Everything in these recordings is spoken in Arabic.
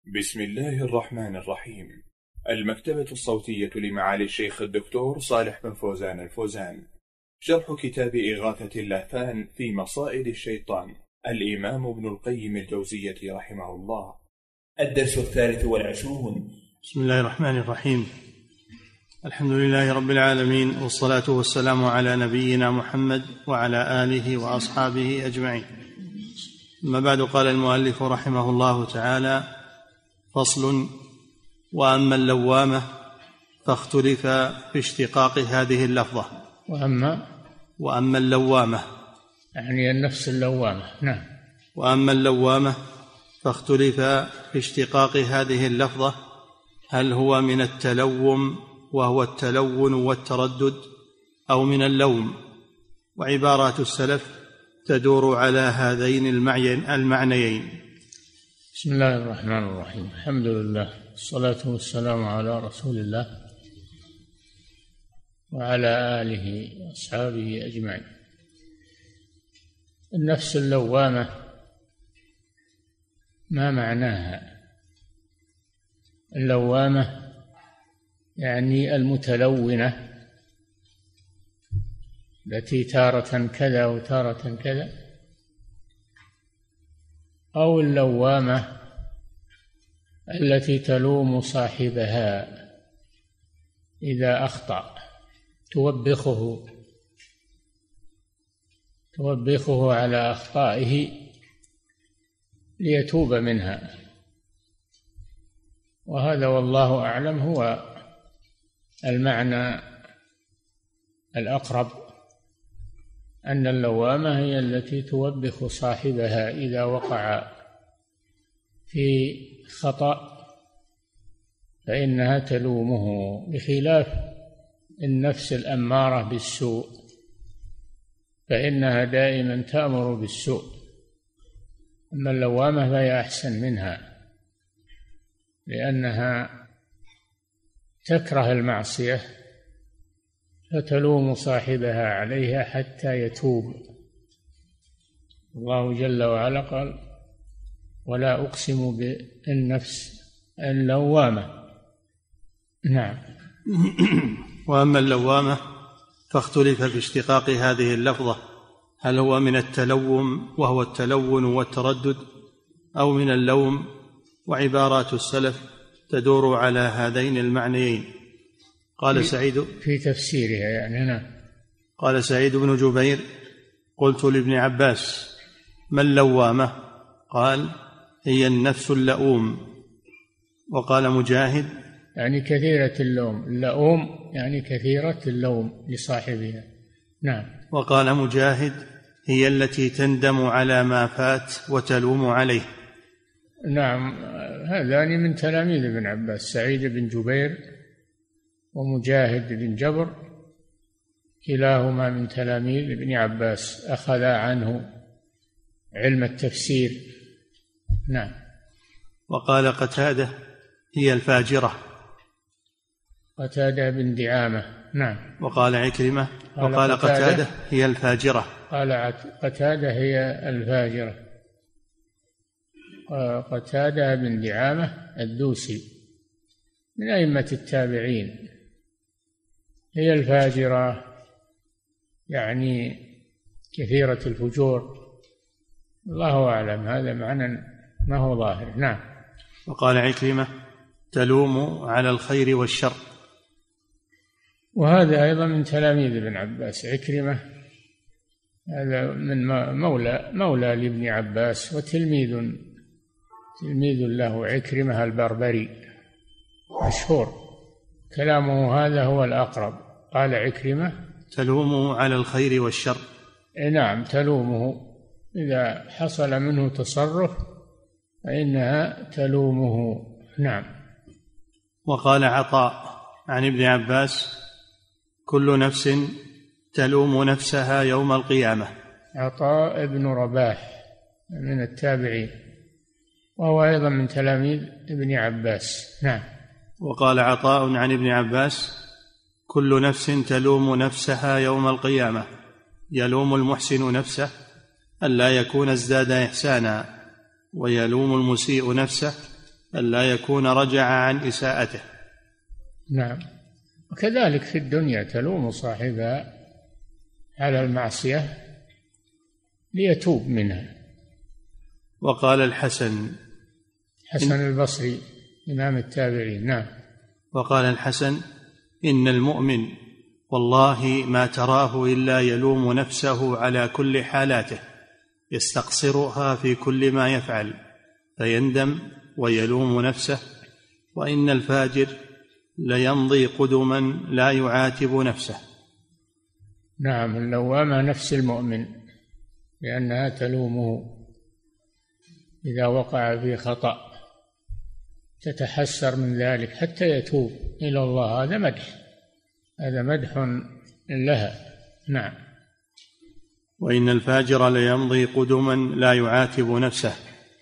بسم الله الرحمن الرحيم. المكتبة الصوتية لمعالي الشيخ الدكتور صالح بن فوزان الفوزان، شرح كتاب إغاثة اللهفان في مصائد الشيطان، الإمام ابن القيم الجوزية رحمه الله، الدرس 23. بسم الله الرحمن الرحيم. الحمد لله رب العالمين، والصلاة والسلام على نبينا محمد وعلى آله وأصحابه أجمعين. أما بعد، قال المؤلف رحمه الله تعالى: فصل: وأما اللوامة فاختلف في اشتقاق هذه اللفظة. وأما اللوامة يعني النفس اللوامة. نعم. وأما اللوامة فاختلف في اشتقاق هذه اللفظة، هل هو من التلوم وهو التلون والتردد، أو من اللوم؟ وعبارات السلف تدور على هذين المعنيين. بسم الله الرحمن الرحيم. الحمد لله، والصلاة والسلام على رسول الله وعلى آله وأصحابه أجمعين. النفس اللوامة ما معناها؟ اللوامة يعني المتلونة، التي تارة كذا وتارة كذا، أو اللوامة التي تلوم صاحبها إذا أخطأ، توبخه على أخطائه ليتوب منها. وهذا والله أعلم هو المعنى الأقرب، أن اللوامة هي التي توبخ صاحبها إذا وقع في خطأ، فإنها تلومه، بخلاف النفس الأمارة بالسوء، فإنها دائما تأمر بالسوء. أما اللوامة فهي أحسن منها، لأنها تكره المعصية فتلوم صاحبها عليها حتى يتوب. الله جل وعلا قال: ولا أقسم بالنفس اللوامة. نعم. وأما اللوامة فاختلف في اشتقاق هذه اللفظة، هل هو من التلوم وهو التلون والتردد، أو من اللوم؟ وعبارات السلف تدور على هذين المعنيين. قال سعيد في تفسيرها يعني هنا، قال سعيد بن جبير: قلت لابن عباس: ما اللوامة؟ قال: هي النفس اللؤوم. وقال مجاهد: يعني كثيرة اللوم. اللؤوم يعني كثيرة اللوم لصاحبها. نعم. وقال مجاهد: هي التي تندم على ما فات وتلوم عليه. نعم، هذان من تلاميذ ابن عباس، سعيد بن جبير ومجاهد بن جبر، كلاهما من تلاميذ ابن عباس، أخذ عنه علم التفسير. نعم. وقال قتادة: هي الفاجرة. قتادة بن دعامة. نعم. وقال عكرمة: وقال قتادة: هي الفاجرة. قال قتادة: هي الفاجرة. قتادة بن دعامة الدوسي من أئمة التابعين. هي الفاجرة يعني كثيرة الفجور. الله أعلم، هذا معنى ما هو ظاهر. نعم. وقال عكرمة: تلوم على الخير والشر. وهذا أيضا من تلاميذ ابن عباس. عكرمة هذا من مولى لابن عباس، وتلميذ له، عكرمة البربري مشهور. كلامه هذا هو الأقرب. قال عكرمة: تلومه على الخير والشر. نعم، تلومه إذا حصل منه تصرف فإنها تلومه. نعم. وقال عطاء عن ابن عباس: كل نفس تلوم نفسها يوم القيامة. عطاء بن رباح من التابعين، وهو أيضا من تلاميذ ابن عباس. نعم. وقال عطاء عن ابن عباس: كل نفس تلوم نفسها يوم القيامة، يلوم المحسن نفسه ألا يكون ازداد إحسانا، ويلوم المسيء نفسه ألا يكون رجع عن إساءته. نعم. وكذلك في الدنيا تلوم صاحبها على المعصية ليتوب منها. وقال الحسن البصري إمام التابعين. نعم. وقال الحسن: إن المؤمن والله ما تراه إلا يلوم نفسه على كل حالاته، يستقصرها في كل ما يفعل فيندم ويلوم نفسه، وإن الفاجر ليمضي قدما لا يعاتب نفسه. نعم. اللوامة نفس المؤمن، لأنها تلومه إذا وقع في خطأ، تتحسر من ذلك حتى يتوب إلى الله. هذا مدح لها. نعم. وإن الفاجر ليمضي قدما لا يعاتب نفسه.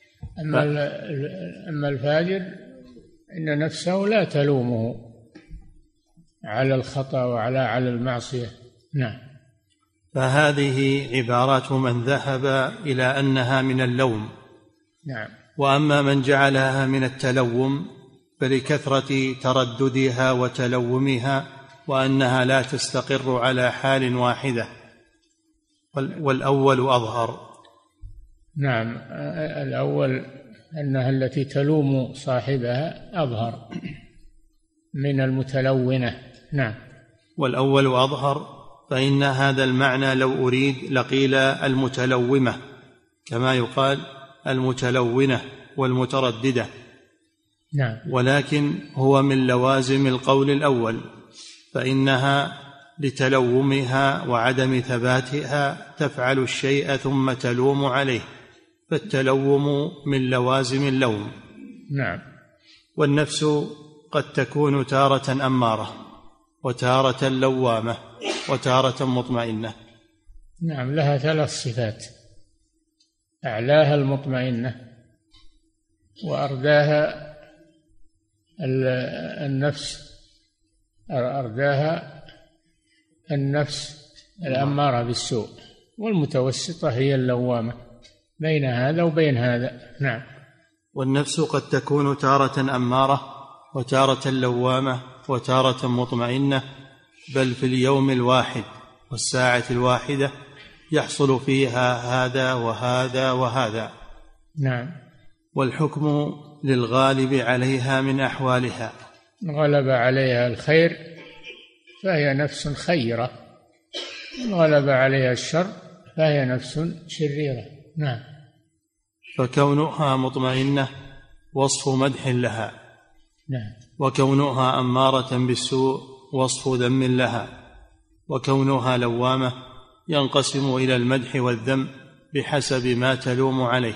أما الفاجر إن نفسه لا تلومه على الخطأ وعلى المعصية. نعم. فهذه عبارات من ذهب إلى أنها من اللوم. نعم. وأما من جعلها من التلوم فلكثرة ترددها وتلومها، وأنها لا تستقر على حال واحدة، والأول أظهر. نعم. الأول أنها التي تلوم صاحبها أظهر من المتلونة. نعم. والأول أظهر، فإن هذا المعنى لو أريد لقيل المتلومة، كما يقال المتلونة والمترددة. نعم. ولكن هو من لوازم القول الأول، فإنها لتلومها وعدم ثباتها تفعل الشيء ثم تلوم عليه، فالتلوم من لوازم اللوم. نعم. والنفس قد تكون تارة أمارة، وتارة لوامة، وتارة مطمئنة. نعم. لها 3 صفات: أعلاها المطمئنة، وأرداها النفس الأمارة بالسوء، والمتوسطة هي اللوامة، بين هذا وبين هذا. نعم. والنفس قد تكون تارة أمارة، وتارة لوامة، وتارة مطمئنة، بل في اليوم الواحد والساعة الواحدة يحصل فيها هذا وهذا وهذا. نعم. والحكم للغالب عليها من أحوالها. غلب عليها الخير فهي نفس خيرة، غلب عليها الشر فهي نفس شريرة. نعم. فكونها مطمئنة وصف مدح لها. نعم. وكونها أمارة بالسوء وصف ذم لها. وكونها لوامة ينقسم إلى المدح والذم بحسب ما تلوم عليه.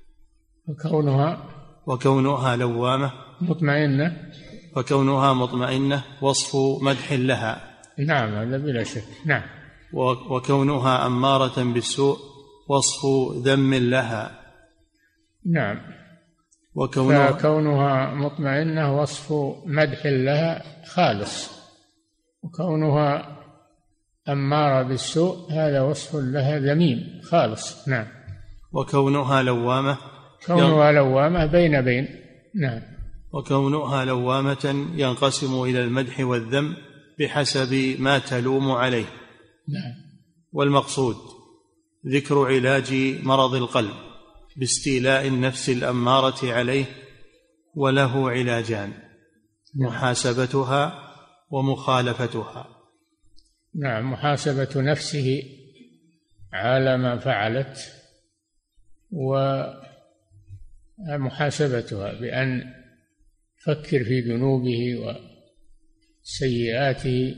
وكونها لوامة مطمئنة، فكونها مطمئنة وصف مدح لها. نعم، هذا بلا شك. نعم. وكونها أمارة بالسوء وصف ذم لها. نعم. فكونها مطمئنة وصف مدح لها خالص، وكونها أمارة بالسوء هذا وصف لها ذميم خالص. نعم. وكونها لوامة بين. نعم. وكونها لوامة ينقسم إلى المدح والذم بحسب ما تلوم عليه. نعم. والمقصود ذكر علاج مرض القلب باستيلاء النفس الأمارة عليه، وله علاجان: محاسبتها ومخالفتها. نعم. محاسبة نفسه على ما فعلت، ومحاسبتها بأن يفكر في ذنوبه وسيئاته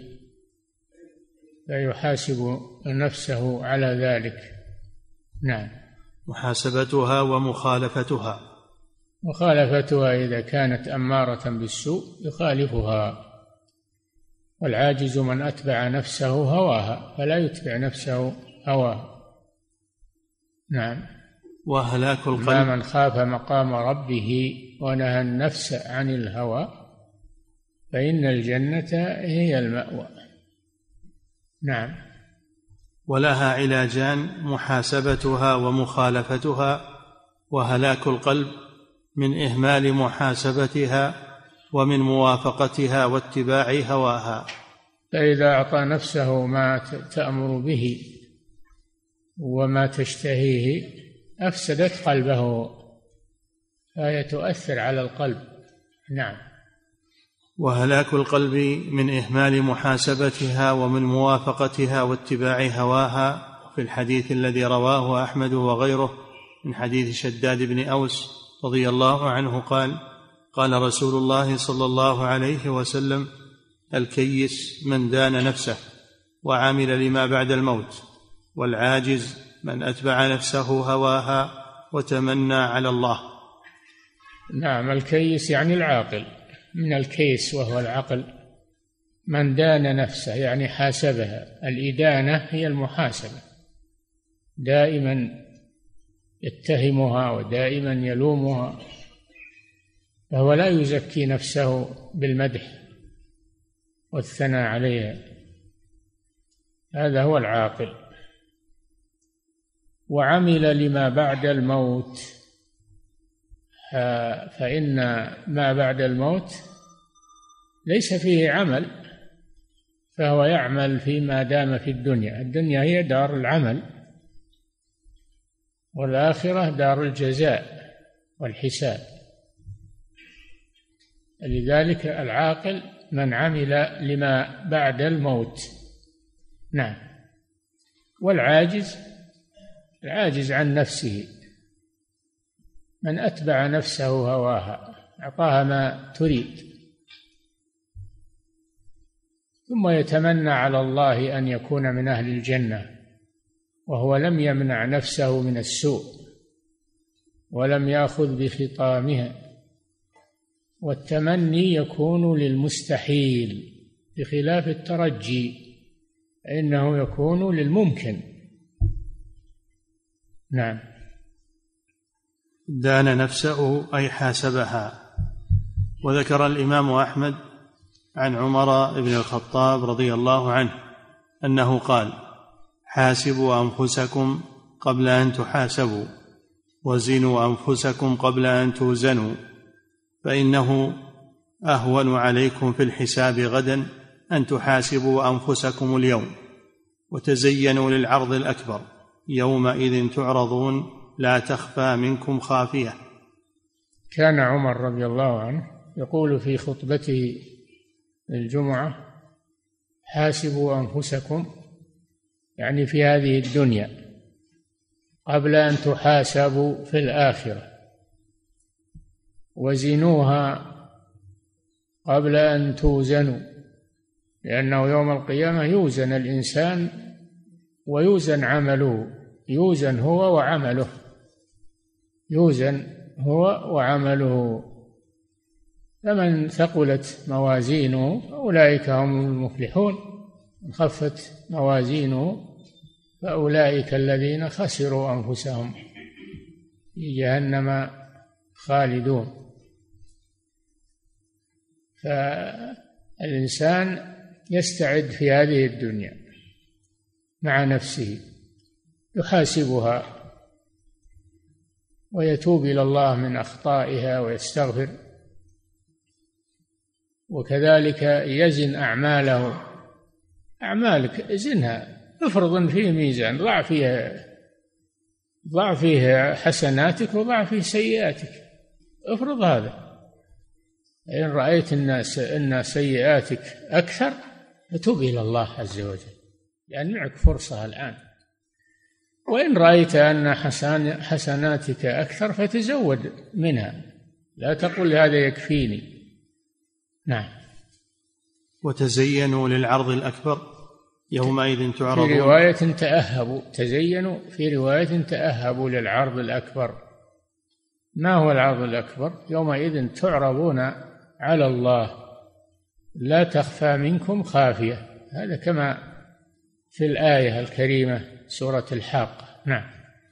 فيحاسب نفسه على ذلك. نعم. محاسبتها ومخالفتها. مخالفتها إذا كانت أمارة بالسوء يخالفها، والعاجز من أتبع نفسه هواها فلا يتبع نفسه هواها. نعم. وهلاك القلب. من خاف مقام ربه ونهى النفس عن الهوى فإن الجنة هي المأوى. نعم. ولها علاجان: محاسبتها ومخالفتها. وهلاك القلب من إهمال محاسبتها ومن موافقتها واتباع هواها. فإذا أعطى نفسه ما تأمر به وما تشتهيه أفسدت قلبه، فهي تؤثر على القلب. نعم. وهلاك القلب من إهمال محاسبتها ومن موافقتها واتباع هواها. في الحديث الذي رواه أحمد وغيره من حديث شداد بن أوس رضي الله عنه قال: قال رسول الله صلى الله عليه وسلم: الكيس من دان نفسه وعمل لما بعد الموت، والعاجز من أتبع نفسه هواها وتمنى على الله. نعم، الكيس يعني العاقل، من الكيس وهو العقل. من دان نفسه يعني حاسبها، الإدانة هي المحاسبة، دائما يتهمها ودائما يلومها، فهو لا يزكي نفسه بالمدح والثناء عليها، هذا هو العاقل. وعمل لما بعد الموت، فإن ما بعد الموت ليس فيه عمل، فهو يعمل فيما دام في الدنيا. الدنيا هي دار العمل، والآخرة دار الجزاء والحساب. لذلك العاقل من عمل لما بعد الموت. نعم. والعاجز العاجز عن نفسه، من أتبع نفسه هواها، أعطاها ما تريد، ثم يتمنى على الله أن يكون من أهل الجنة، وهو لم يمنع نفسه من السوء ولم يأخذ بخطامها. والتمني يكون للمستحيل بخلاف الترجي، فإنه يكون للممكن. نعم. دان نفسه أي حاسبها. وذكر الإمام أحمد عن عمر بن الخطاب رضي الله عنه أنه قال: حاسبوا أنفسكم قبل أن تحاسبوا، وزنوا أنفسكم قبل أن توزنوا، فإنه أهون عليكم في الحساب غدا أن تحاسبوا أنفسكم اليوم، وتزينوا للعرض الأكبر، يومئذ تعرضون لا تخفى منكم خافية. كان عمر رضي الله عنه يقول في خطبته الجمعة: حاسبوا أنفسكم، يعني في هذه الدنيا، قبل أن تحاسبوا في الآخرة، وزنوها قبل أن توزنوا، لأنه يوم القيامة يوزن الإنسان ويوزن عمله، يوزن هو وعمله، يوزن هو وعمله. فمن ثقلت موازينه فأولئك هم المفلحون، من خفت موازينه فأولئك الذين خسروا أنفسهم في جهنم خالدون. فالإنسان يستعد في هذه الدنيا مع نفسه، يحاسبها ويتوب إلى الله من أخطائها ويستغفر، وكذلك يزن أعماله. أعمالك زنها، افرض فيه ميزان، ضع فيه حسناتك وضع فيه سيئاتك، افرض هذا. إن رأيت أن سيئاتك أكثر فتوب إلى الله عز وجل، لأن معك فرصة الآن. وإن رأيت أن حسناتك أكثر فتزود منها، لا تقل هذا يكفيني. نعم. وتزينوا للعرض الأكبر، يومئذ تعرضون. في رواية تأهبوا، تزينوا في رواية تأهبوا للعرض الأكبر. ما هو العرض الأكبر؟ يومئذ تعرضون على الله لا تخفى منكم خافية، هذا كما في الآية الكريمة سورة الحاقة. نعم.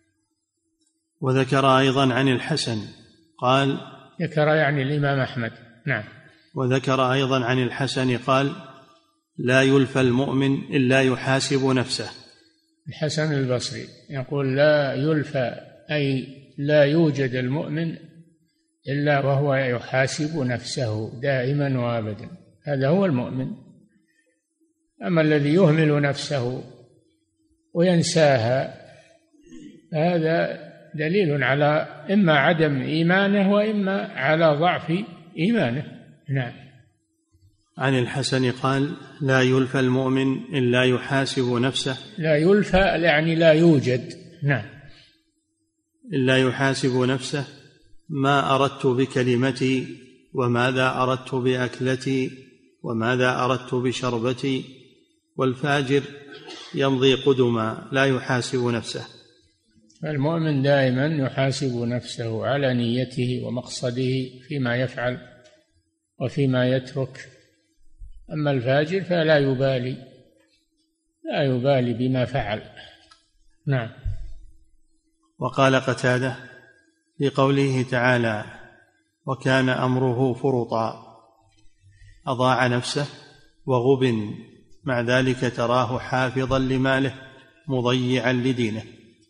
وذكر أيضا عن الحسن قال، ذكر يعني الإمام أحمد. نعم. وذكر أيضا عن الحسن قال: لا يلفى المؤمن إلا يحاسب نفسه. الحسن البصري يقول: لا يلفى، أي لا يوجد المؤمن إلا وهو يحاسب نفسه دائما وأبدا، هذا هو المؤمن. أما الذي يهمل نفسه وينساها هذا دليل على إما عدم إيمانه وإما على ضعف إيمانه. نعم. عن الحسن قال: لا يلفى المؤمن إلا يحاسب نفسه. لا يلفى يعني لا يوجد. نعم. إلا يحاسب نفسه: ما أردت بكلمتي، وماذا أردت بأكلتي، وماذا أردت بشربتي. والفاجر يمضي قدما لا يحاسب نفسه. المؤمن دائما يحاسب نفسه على نيته ومقصده فيما يفعل وفيما يترك. أما الفاجر فلا يبالي، لا يبالي بما فعل. نعم. وقال قتادة في قوله تعالى: وكان أمره فرطا: أضاع نفسه وغبن، مع ذلك تراه حافظا لماله مضيعا لدينه.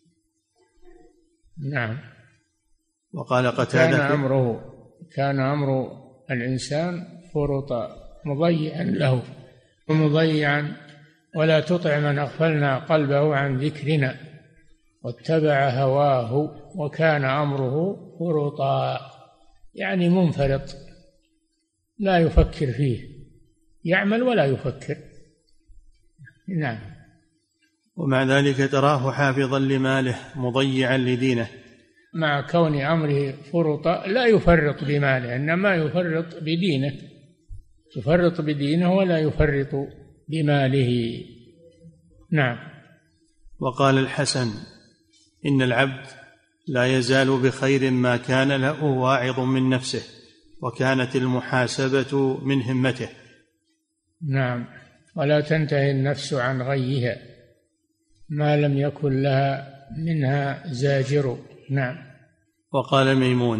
نعم. وقال قتادة: كان أمر الإنسان فرطا، مضيعا له ومضيعا، ولا تطع من أغفلنا قلبه عن ذكرنا واتبع هواه وكان أمره فرطا، يعني منفرط لا يفكر فيه، يعمل ولا يفكر. نعم. ومع ذلك تراه حافظا لماله مضيعا لدينه، مع كون أمره فرطا لا يفرط بماله، إنما يفرط بدينه، يفرط بدينه ولا يفرط بماله. نعم. وقال الحسن: إن العبد لا يزال بخير ما كان له واعظ من نفسه وكانت المحاسبة من همته. نعم. ولا تنتهي النفس عن غيها ما لم يكن لها منها زاجر. نعم. وقال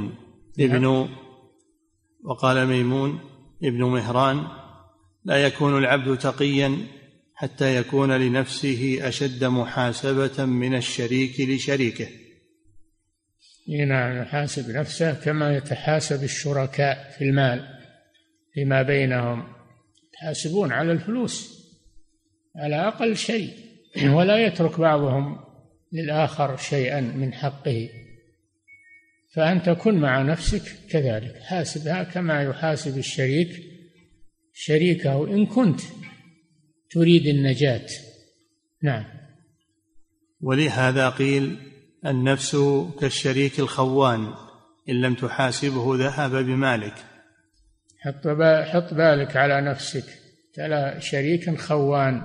ميمون ابن مهران: لا يكون العبد تقيا حتى يكون لنفسه أشد محاسبة من الشريك لشريكه. نعم. يحاسب نفسه كما يتحاسب الشركاء في المال فيما بينهم، يحاسبون على الفلوس على أقل شيء، ولا يترك بعضهم للآخر شيئا من حقه. فأنت كن مع نفسك كذلك، حاسبها كما يحاسب الشريك شريكه إن كنت تريد النجاة. نعم. ولهذا قيل: النفس كالشريك الخوان، إن لم تحاسبه ذهب بمالك. حط بالك على نفسك، ترى شريك خوان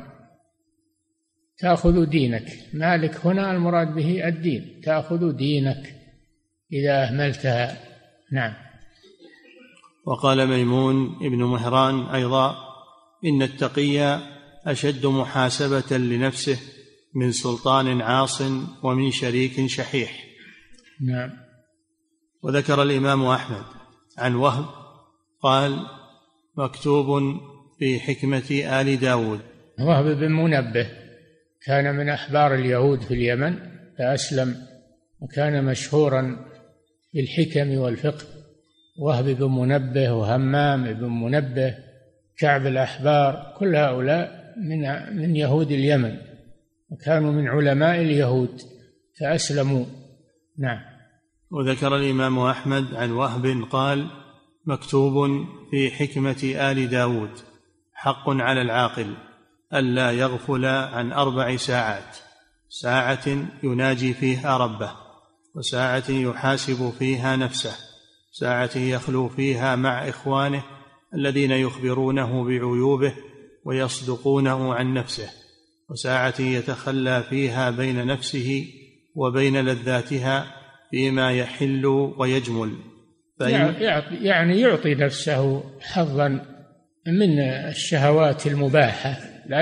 تأخذ دينك. مالك هنا المراد به الدين، تأخذ دينك إذا أهملتها. نعم. وقال ميمون ابن مهران أيضا: إن التقي أشد محاسبة لنفسه من سلطان عاص ومن شريك شحيح. نعم. وذكر الإمام أحمد عن وهب قال: مكتوب في حكمة آل داود. وهب بن منبه كان من أحبار اليهود في اليمن، فأسلم وكان مشهورا بالحكم والفقه. وهب بن منبه وهمام بن منبه، كعب الأحبار، كل هؤلاء من يهود اليمن، وكانوا من علماء اليهود فأسلموا. نعم. وذكر الإمام أحمد عن وهب قال: مكتوب في حكمة آل داود: حق على العاقل ألا يغفل عن 4 ساعات: ساعة يناجي فيها ربه، وساعة يحاسب فيها نفسه، ساعة يخلو فيها مع إخوانه الذين يخبرونه بعيوبه ويصدقونه عن نفسه، وساعة يتخلى فيها بين نفسه وبين لذاتها فيما يحل ويجمل. يعني يعطي نفسه حظا من الشهوات المباحة،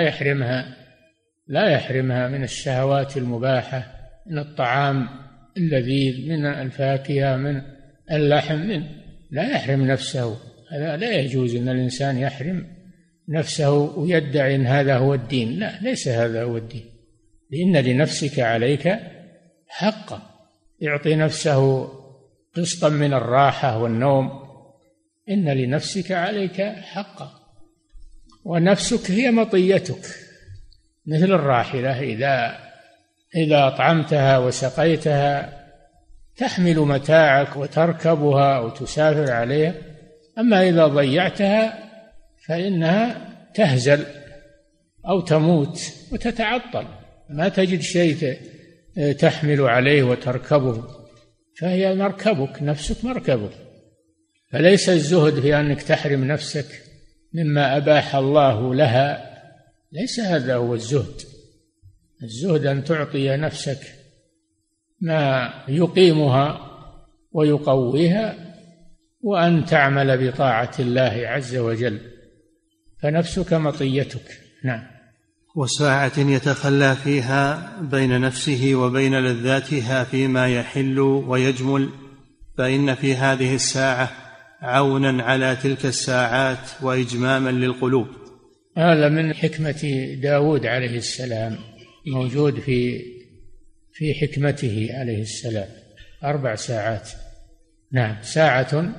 لا يحرمها من الشهوات المباحة، من الطعام اللذيذ، من الفاكهة، من اللحم، لا يحرم نفسه. هذا لا يجوز أن الإنسان يحرم نفسه ويدعي أن هذا هو الدين. لا، ليس هذا هو الدين، لأن لنفسك عليك حقا. يعطي نفسه قسطا من الراحة والنوم. إن لنفسك عليك حقا، ونفسك هي مطيتك، مثل الراحلة إذا أطعمتها وسقيتها تحمل متاعك وتركبها وتسافر عليها. أما إذا ضيعتها فإنها تهزل أو تموت وتتعطل، ما تجد شيء تحمل عليه وتركبه، فهي مركبك، نفسك مركبك. فليس الزهد في أنك تحرم نفسك مما أباح الله لها، ليس هذا هو الزهد. الزهد أن تعطي نفسك ما يقيمها ويقويها، وأن تعمل بطاعة الله عز وجل، فنفسك مطيتك. نعم. وساعة يتخلى فيها بين نفسه وبين لذاتها فيما يحل ويجمل، فإن في هذه الساعة عونا على تلك الساعات وإجماما للقلوب. هذا من حكمة داود عليه السلام، موجود في حكمته عليه السلام 4 ساعات. نعم. ساعة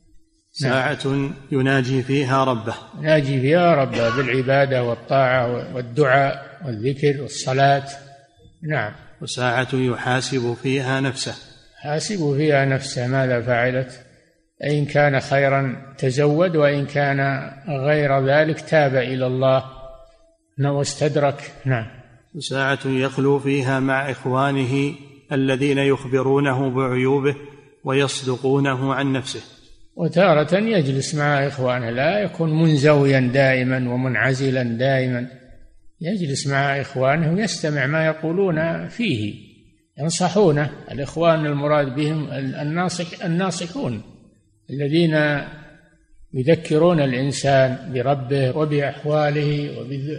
يناجي فيها ربه، يناجي فيها ربه بالعبادة والطاعة والدعاء والذكر والصلاة. نعم. وساعة يحاسب فيها نفسه، حاسب فيها نفسه ماذا فعلت، إن كان خيرا تزود، وإن كان غير ذلك تاب إلى الله واستدرك. نعم. وساعة يخلو فيها مع إخوانه الذين يخبرونه بعيوبه ويصدقونه عن نفسه. وتارة يجلس مع إخوانه، لا يكون منزويا دائما ومنعزلا دائما، يجلس مع إخوانه ويستمع ما يقولون فيه، ينصحونه. الإخوان المراد بهم الناصحون الذين يذكرون الإنسان بربه وبأحواله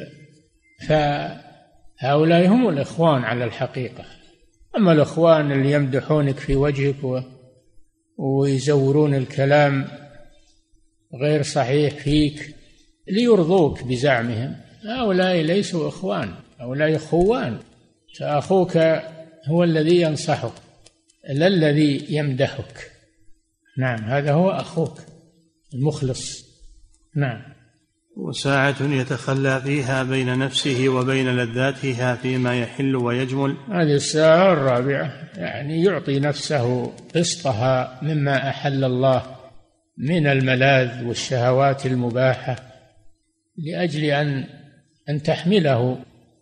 فهؤلاء هم الإخوان على الحقيقة. أما الإخوان اللي يمدحونك في وجهك ويزورون الكلام غير صحيح فيك ليرضوك بزعمهم، هؤلاء ليسوا إخوان، هؤلاء خوان. فأخوك هو الذي ينصحك لا الذي يمدحك. نعم. هذا هو أخوك المخلص. نعم. وساعة يتخلى فيها بين نفسه وبين لذاتها فيما يحل ويجمل. هذه الساعة الرابعة، يعني يعطي نفسه قسطها مما أحل الله من الملاذ والشهوات المباحة، لأجل أن تحمله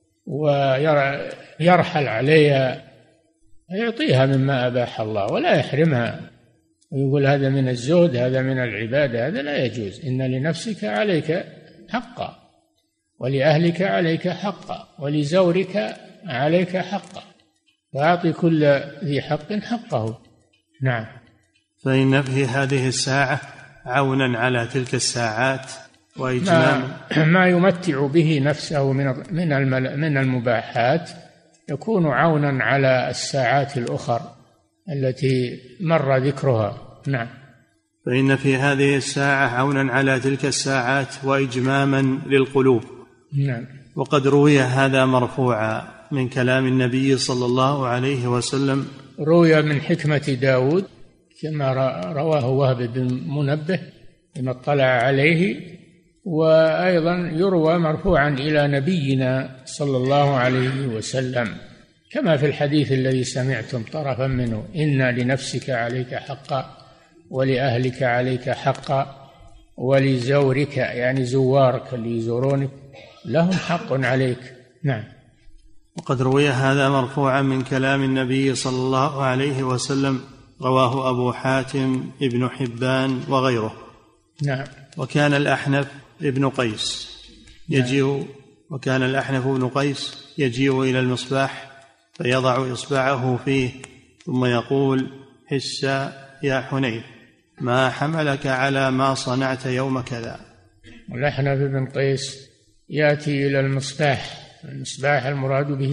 ويرحل عليها، يعطيها مما أباح الله ولا يحرمها ويقول هذا من الزهد، هذا من العبادة، هذا لا يجوز. إن لنفسك عليك حقا، ولأهلك عليك حقا، ولزورك عليك حقا، فأعطي كل ذي حق حقه. نعم. فإن في هذه الساعة عونا على تلك الساعات وإجماما ما يمتع به نفسه من المباحات يكون عونا على الساعات الأخر التي مر ذكرها. نعم. فإن في هذه الساعة عونا على تلك الساعات وإجماما للقلوب. نعم. وقد روي هذا مرفوعا من كلام النبي صلى الله عليه وسلم، روي من حكمة داود كما رواه وهب بن منبه لما اطلع عليه، وأيضا يروى مرفوعا إلى نبينا صلى الله عليه وسلم كما في الحديث الذي سمعتم طرفا منه: إن لنفسك عليك حقا، ولأهلك عليك حقا، ولزورك يعني زوارك اللي يزورونك لهم حق عليك. نعم. وقد روي هذا مرفوعا من كلام النبي صلى الله عليه وسلم، رواه أبو حاتم ابن حبان وغيره. نعم. وكان الأحنف ابن قيس يجيء إلى المصباح فيضع إصبعه فيه ثم يقول: حس يا حنين، ما حملك على ما صنعت يوم كذا. والأحنف بن قيس يأتي إلى المصباح المراد به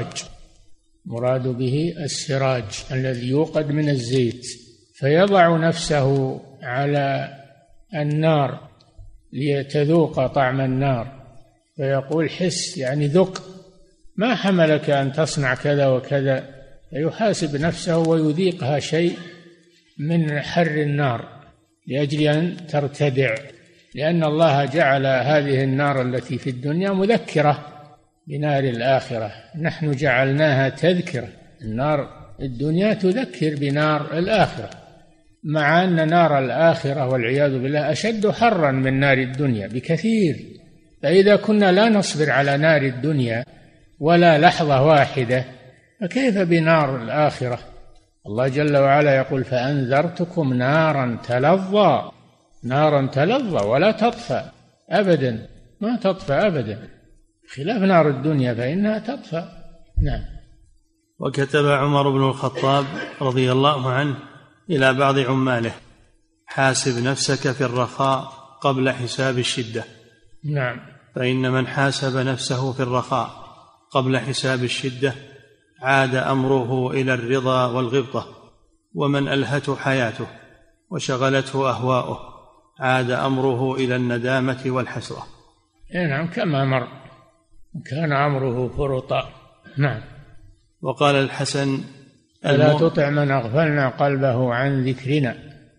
السراج الذي يوقد من الزيت، فيضع نفسه على النار ليتذوق طعم النار، فيقول: حس يعني ذق، ما حملك أن تصنع كذا وكذا، فيحاسب نفسه ويذيقها شيء من حر النار لأجل أن ترتدع، لأن الله جعل هذه النار التي في الدنيا مذكرة بنار الآخرة. نحن جعلناها تذكرة. النار الدنيا تذكر بنار الآخرة، مع أن نار الآخرة والعياذ بالله أشد حرا من نار الدنيا بكثير. فإذا كنا لا نصبر على نار الدنيا ولا لحظة واحدة، فكيف بنار الآخرة؟ الله جل وعلا يقول: فأنذرتكم نارا تلظى. نارا تلظى ولا تطفأ أبدا، ما تطفأ أبدا، خلاف نار الدنيا فإنها تطفأ. نعم. وكتب عمر بن الخطاب رضي الله عنه إلى بعض عماله: حاسب نفسك في الرخاء قبل حساب الشدة. نعم. فإن من حاسب نفسه في الرخاء قبل حساب الشدة عاد أمره إلى الرضا والغبطة، ومن ألهته حياته وشغلته أهواؤه عاد أمره إلى الندامة والحسرة. نعم، كما مر، كان أمره فرطا. نعم. وقال الحسن: ألا تطع من أغفلنا قلبه عن ذكرنا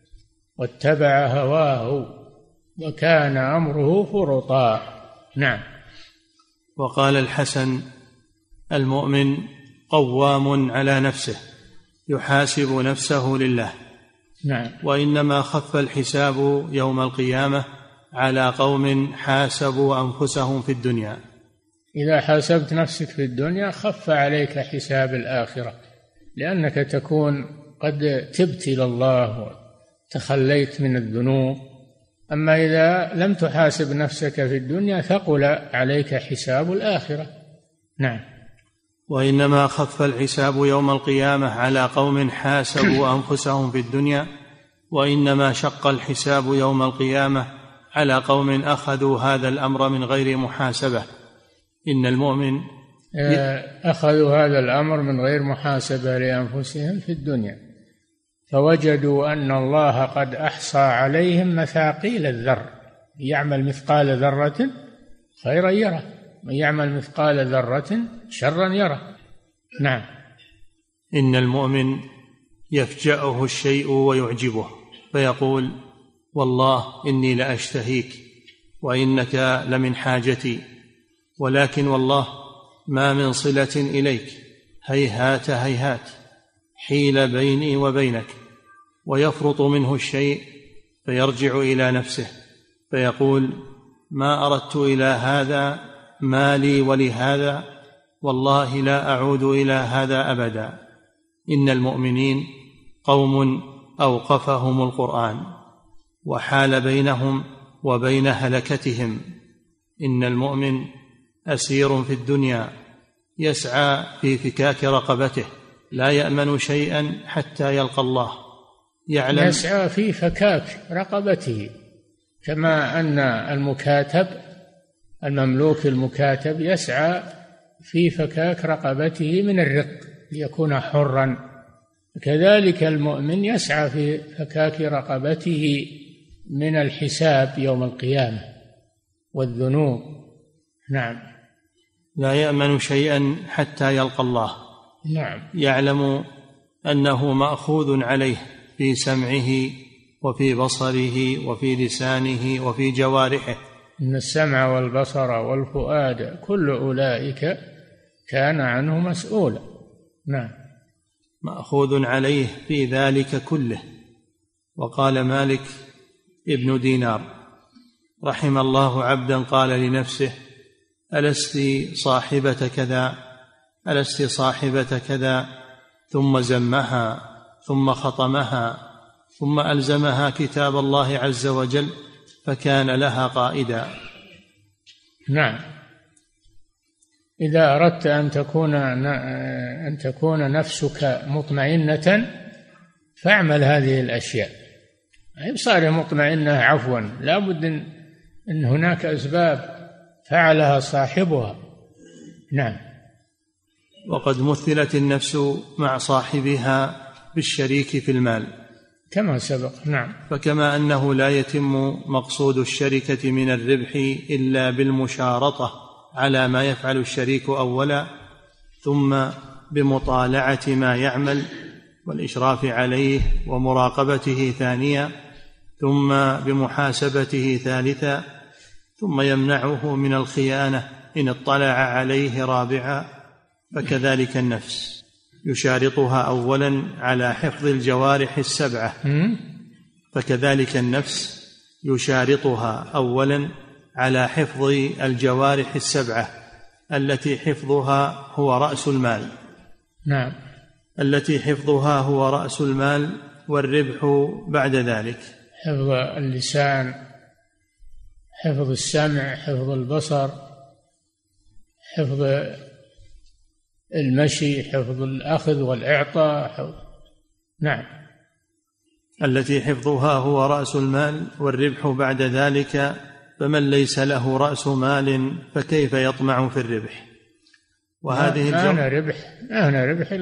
واتبع هواه وكان أمره فرطا. نعم. وقال الحسن: المؤمن قوام على نفسه يحاسب نفسه لله. نعم. وإنما خف الحساب يوم القيامة على قوم حاسبوا أنفسهم في الدنيا. إذا حاسبت نفسك في الدنيا خف عليك حساب الآخرة، لأنك تكون قد تبت إلى الله وتخليت من الذنوب. أما إذا لم تحاسب نفسك في الدنيا ثقل عليك حساب الآخرة. نعم. وإنما خف الحساب يوم القيامة على قوم حاسبوا أنفسهم في الدنيا، وإنما شق الحساب يوم القيامة على قوم أخذوا هذا الأمر من غير محاسبة. إن المؤمن أخذوا هذا الأمر من غير محاسبة لأنفسهم في الدنيا، فوجدوا أن الله قد أحصى عليهم مثاقيل الذر، يعمل مثقال ذرة خيرا يره ويعمل مثقال ذرة شرا يره. نعم. إن المؤمن يفجأه الشيء ويعجبه فيقول: والله إني لأشتهيك وإنك لمن حاجتي، ولكن والله ما من صلة إليك، هيهات هيهات حيل بيني وبينك. ويفرط منه الشيء فيرجع إلى نفسه فيقول: ما أردت إلى هذا مالي ولهذا، والله لا أعود إلى هذا أبدا. إن المؤمنين قوم أوقفهم القرآن وحال بينهم وبين هلكتهم. إن المؤمن أسير في الدنيا يسعى في فكاك رقبته، لا يأمن شيئا حتى يلقى الله. يعلم يسعى في فكاك رقبته، كما أن المكاتب المملوك المكاتب يسعى في فكاك رقبته من الرق ليكون حرا، كذلك المؤمن يسعى في فكاك رقبته من الحساب يوم القيامة والذنوب. نعم. لا يأمن شيئا حتى يلقى الله. نعم. يعلم أنه مأخوذ عليه في سمعه وفي بصره وفي لسانه وفي جوارحه. إن السمع والبصر والفؤاد كل أولئك كان عنه مسؤولا. نعم. مأخوذ عليه في ذلك كله. وقال مالك ابن دينار رحم الله عبدا قال لنفسه: ألست صاحبة كذا، ألست صاحبة كذا، ثم زمها ثم خطمها ثم ألزمها كتاب الله عز وجل فكان لها قائدا. نعم. إذا أردت أن تكون نفسك مطمئنة فاعمل هذه الأشياء. أي صار مطمئنة عفوا، لا بد أن هناك أسباب فعلها صاحبها. نعم. وقد مثلت النفس مع صاحبها بالشريك في المال كما سبق. نعم. فكما أنه لا يتم مقصود الشركة من الربح إلا بالمشارطة على ما يفعل الشريك أولا ثم بمطالعة ما يعمل، والإشراف عليه ومراقبته ثانيا، ثم بمحاسبته ثالثا، ثم يمنعه من الخيانة إن اطلع عليه رابعا. فكذلك النفس يشارطها أولا على حفظ الجوارح السبعة، فكذلك النفس يشارطها أولا على حفظ الجوارح السبعة التي حفظها هو رأس المال. نعم. التي حفظها هو رأس المال، والربح بعد ذلك. حفظ اللسان، حفظ السمع، حفظ البصر، حفظ المشي، حفظ الأخذ والإعطاء. نعم. التي حفظها هو رأس المال والربح بعد ذلك، فمن ليس له رأس مال فكيف يطمع في الربح؟ وهذه ما أنا ربح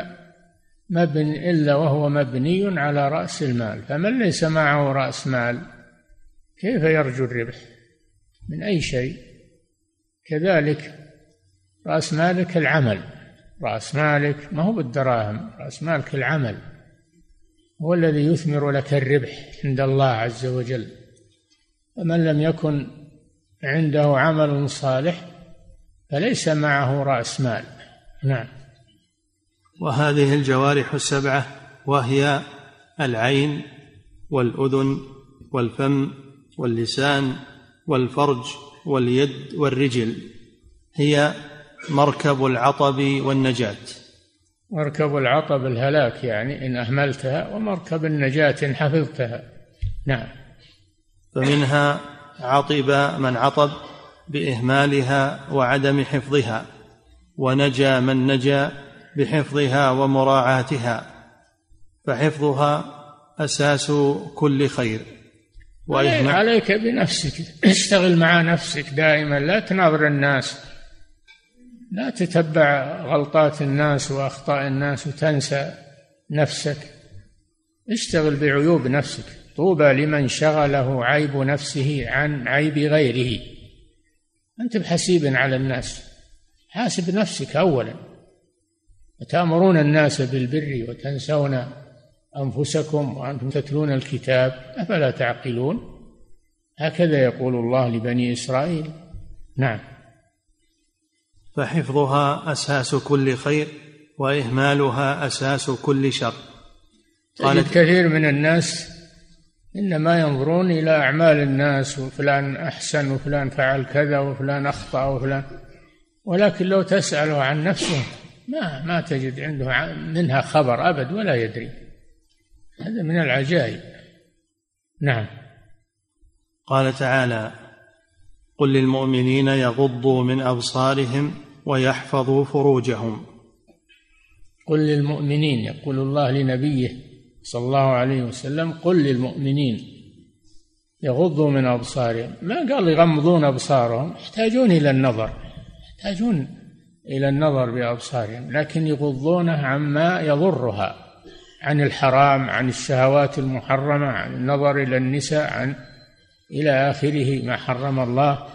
إلا وهو مبني على رأس المال، فمن ليس معه رأس مال كيف يرجو الربح من أي شيء؟ كذلك رأس مالك العمل، رأس مالك ما هو بالدراهم، رأس مالك العمل هو الذي يثمر لك الربح عند الله عز وجل. فمن لم يكن عنده عمل صالح فليس معه رأس مال. نعم. وهذه الجوارح السبعة وهي العين والأذن والفم واللسان والفرج واليد والرجل هي مركب العطب والنجاة. مركب العطب الهلاك يعني إن أهملتها، ومركب النجاة إن حفظتها. نعم. فمنها عطب من عطب بإهمالها وعدم حفظها، ونجا من نجا بحفظها ومراعاتها، فحفظها أساس كل خير. عليك بنفسك، اشتغل مع نفسك دائما، لا تناظر الناس، لا تتبع غلطات الناس وأخطاء الناس وتنسى نفسك، اشتغل بعيوب نفسك. طوبى لمن شغله عيب نفسه عن عيب غيره. أنت بحسيب على الناس، حاسب نفسك أولا. وتأمرون الناس بالبر وتنسون أنفسكم وأنتم تتلون الكتاب أفلا تعقلون؟ هكذا يقول الله لبني إسرائيل. نعم. فحفظها أساس كل خير، وإهمالها أساس كل شر. تجد كثير من الناس إنما ينظرون إلى أعمال الناس، وفلان أحسن وفلان فعل كذا وفلان أخطأ وفلان، ولكن لو تسأله عن نفسه ما تجد عنده منها خبر أبد ولا يدري. هذا من العجائب. نعم. قال تعالى: قل للمؤمنين يغضوا من أبصارهم ويحفظوا فروجهم. قل للمؤمنين، يقول الله لنبيه صلى الله عليه وسلم: قل للمؤمنين يغضوا من أبصارهم. ما قال يغمضون أبصارهم، يحتاجون إلى النظر بأبصارهم، لكن يغضونها عما يضرها، عن الحرام، عن الشهوات المحرمة، عن النظر إلى النساء، إلى آخره ما حرم الله.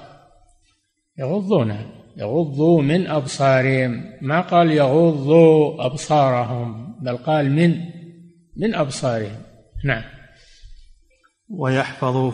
يغضوا من أبصارهم، ما قال يغضوا أبصارهم، بل قال من أبصارهم. نعم. ويحفظوا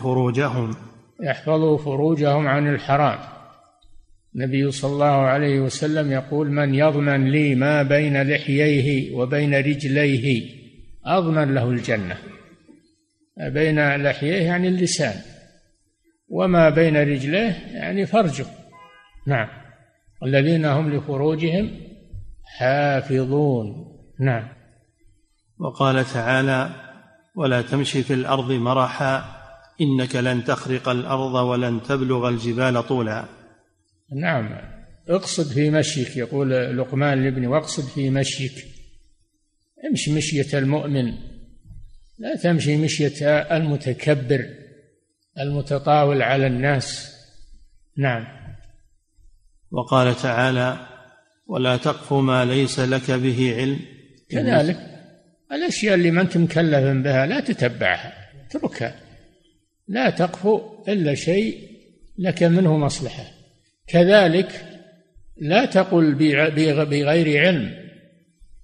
فروجهم عن الحرام. النبي صلى الله عليه وسلم يقول: من يضمن لي ما بين لحييه وبين رجليه أضمن له الجنة. بين لحييه يعني اللسان، وما بين رجليه يعني فرجه. نعم. الذين هم لفروجهم حافظون. نعم. وقال تعالى: ولا تمشي في الأرض مرحا إنك لن تخرق الأرض ولن تبلغ الجبال طولا. نعم. اقصد في مشيك، يقول لقمان لابنه: واقصد في مشيك، امشي مشية المؤمن، لا تمشي مشية المتكبر المتطاول على الناس. نعم. وقال تعالى: ولا تقف ما ليس لك به علم. كذلك الأشياء اللي ما أنت مكلف بها لا تتبعها، اتركها. لا تقف إلا شيء لك منه مصلحة. كذلك لا تقل بغير علم،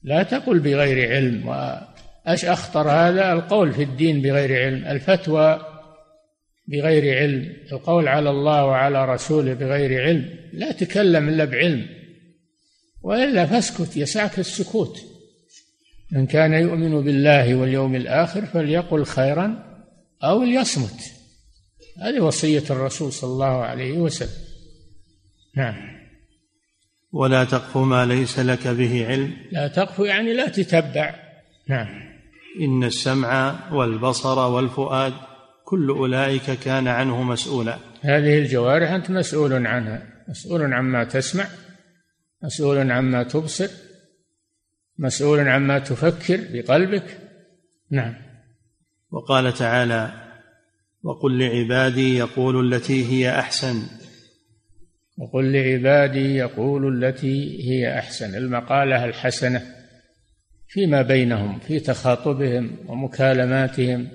لا تقل بغير علم. وأش أخطر هذا؟ القول في الدين بغير علم، الفتوى بغير علم، القول على الله وعلى رسوله بغير علم. لا تكلم إلا بعلم، وإلا فاسكت، يسعك السكوت. من كان يؤمن بالله واليوم الآخر فليقل خيرا أو ليصمت. هذه وصية الرسول صلى الله عليه وسلم. نعم. ولا تقف ما ليس لك به علم. لا تقف يعني لا تتبع. نعم. إن السمع والبصر والفؤاد كل أولئك كان عنه مسؤولا. هذه الجوارح أنت مسؤول عنها، مسؤول عما تسمع، مسؤول عما تبصر، مسؤول عما تفكر بقلبك. نعم. وقال تعالى: وقل لعبادي يقولوا التي هي أحسن. وقل لعبادي يقولوا التي هي أحسن، المقالة الحسنة فيما بينهم في تخاطبهم ومكالماتهم،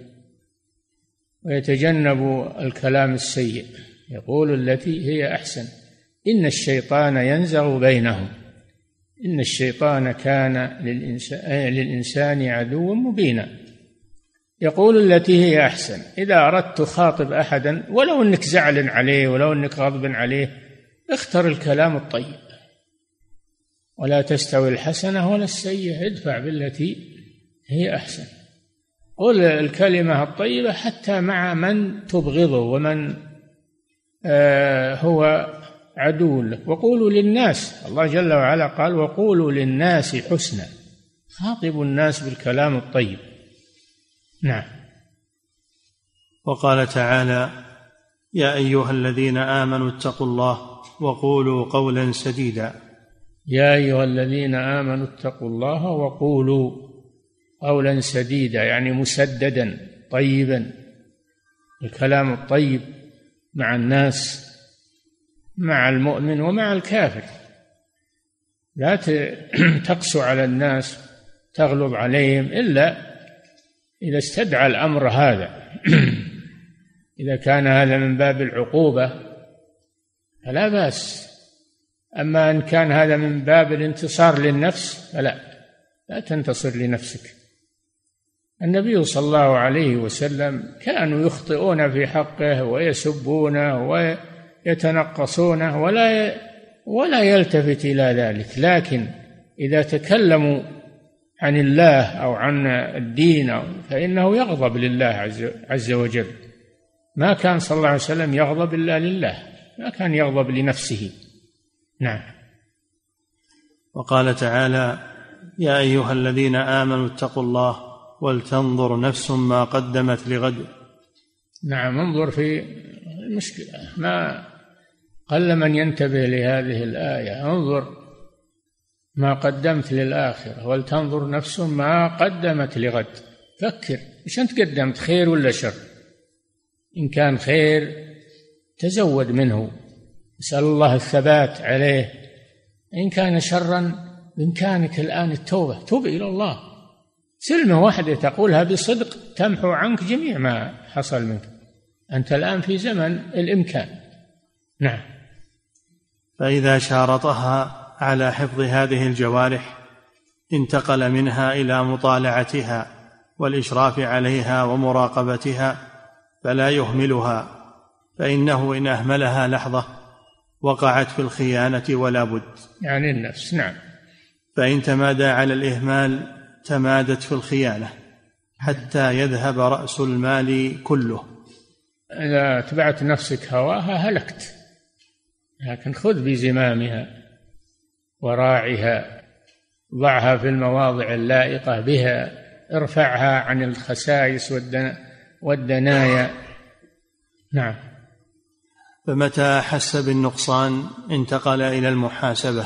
ويتجنبوا الكلام السيء. يقول التي هي أحسن. إن الشيطان ينزغ بينهم، إن الشيطان كان للإنسان عدوا مبينا. يقول التي هي أحسن. إذا أردت تخاطب أحدا ولو أنك زعل عليه ولو أنك غضب عليه، اختر الكلام الطيب. ولا تستوي الحسنة ولا السيئة، ادفع بالتي هي أحسن. قل الكلمة الطيبة حتى مع من تبغضه ومن هو عدو لك. وقولوا للناس، الله جل وعلا قال: وقولوا للناس حسنا. خاطبوا الناس بالكلام الطيب. نعم. وقال تعالى: يا أيها الذين آمنوا اتقوا الله وقولوا قولا سديدا. يا أيها الذين آمنوا اتقوا الله وقولوا قولا سديدا، يعني مسددا طيبا، الكلام الطيب مع الناس، مع المؤمن ومع الكافر. لا تقسو على الناس، تغلب عليهم، إلا إذا استدعى الأمر هذا. إذا كان هذا من باب العقوبة فلا بأس. أما إن كان هذا من باب الانتصار للنفس فلا، لا تنتصر لنفسك. النبي صلى الله عليه وسلم كانوا يخطئون في حقه ويسبونه ويتنقصونه ولا يلتفت إلى ذلك، لكن إذا تكلموا عن الله أو عن الدين فإنه يغضب لله عز وجل. ما كان صلى الله عليه وسلم يغضب إلا لله، ما كان يغضب لنفسه. نعم. وقال تعالى: يا أيها الذين آمنوا اتقوا الله ولتنظر نفس ما قدمت لغد. نعم. انظر في المشكلة، ما قل من ينتبه لهذه الآية. انظر ما قدمت للآخرة، ولتنظر نفس ما قدمت لغد. فكر، إيش أنت قدمت، خير ولا شر؟ إن كان خير تزود منه، اسأل الله الثبات عليه. إن كان شرا بإمكانك الآن التوبة، توب إلى الله. سلمة واحدة تقولها بصدق تمحو عنك جميع ما حصل منك. أنت الآن في زمن الإمكان. نعم. فإذا شارطها على حفظ هذه الجوارح انتقل منها إلى مطالعتها والإشراف عليها ومراقبتها، فلا يهملها، فإنه إن أهملها لحظة وقعت في الخيانة ولا بد. يعني النفس. نعم. فإن تمادى على الإهمال تمادت في الخيانة حتى يذهب رأس المال كله. إذا اتبعت نفسك هواها هلكت، لكن خذ بزمامها وراعها، ضعها في المواضع اللائقة بها، ارفعها عن الخسائس والدنايا. نعم. فمتى أحس بالنقصان انتقل إلى المحاسبة،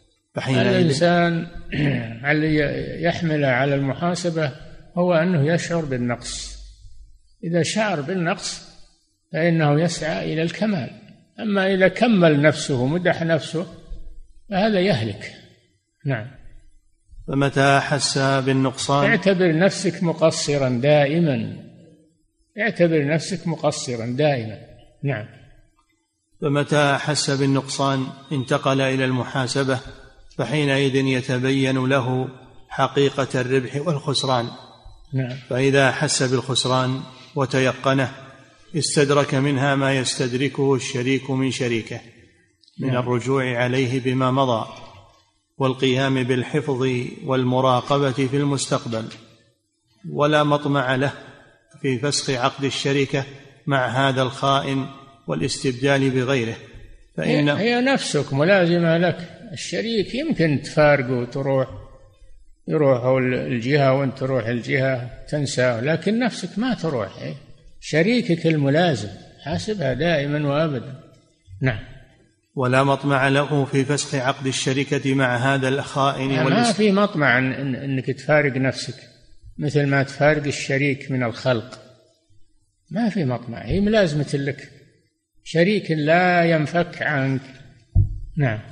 الإنسان الذي يحمل على المحاسبة هو أنه يشعر بالنقص. إذا شعر بالنقص فإنه يسعى إلى الكمال. أما إذا كمل نفسه مدح نفسه فهذا يهلك. نعم. فمتى أحس بالنقصان اعتبر نفسك مقصرا دائما، اعتبر نفسك مقصرا دائما. نعم. فمتى أحس بالنقصان انتقل إلى المحاسبة، فحينئذ يتبين له حقيقة الربح والخسران. نعم. فإذا أحس بالخسران وتيقنه استدرك منها ما يستدركه الشريك من شريكه من الرجوع عليه بما مضى والقيام بالحفظ والمراقبة في المستقبل، ولا مطمع له في فسخ عقد الشركة مع هذا الخائن والاستبدال بغيره، فإنه هي نفسك ملازمة لك. الشريك يمكن تفارقه وتروح، يروحوا الجهة وانت تروح الجهة تنساه، لكن نفسك ما تروح. شريكك الملازم حاسبها دائما وأبدا. نعم. ولا مطمع له في فسخ عقد الشركة مع هذا الخائن ما في مطمع أنك تفارق نفسك مثل ما تفارق الشريك من الخلق، ما في مطمع، هي ملازمة لك، شريك لا ينفك عنك. نعم.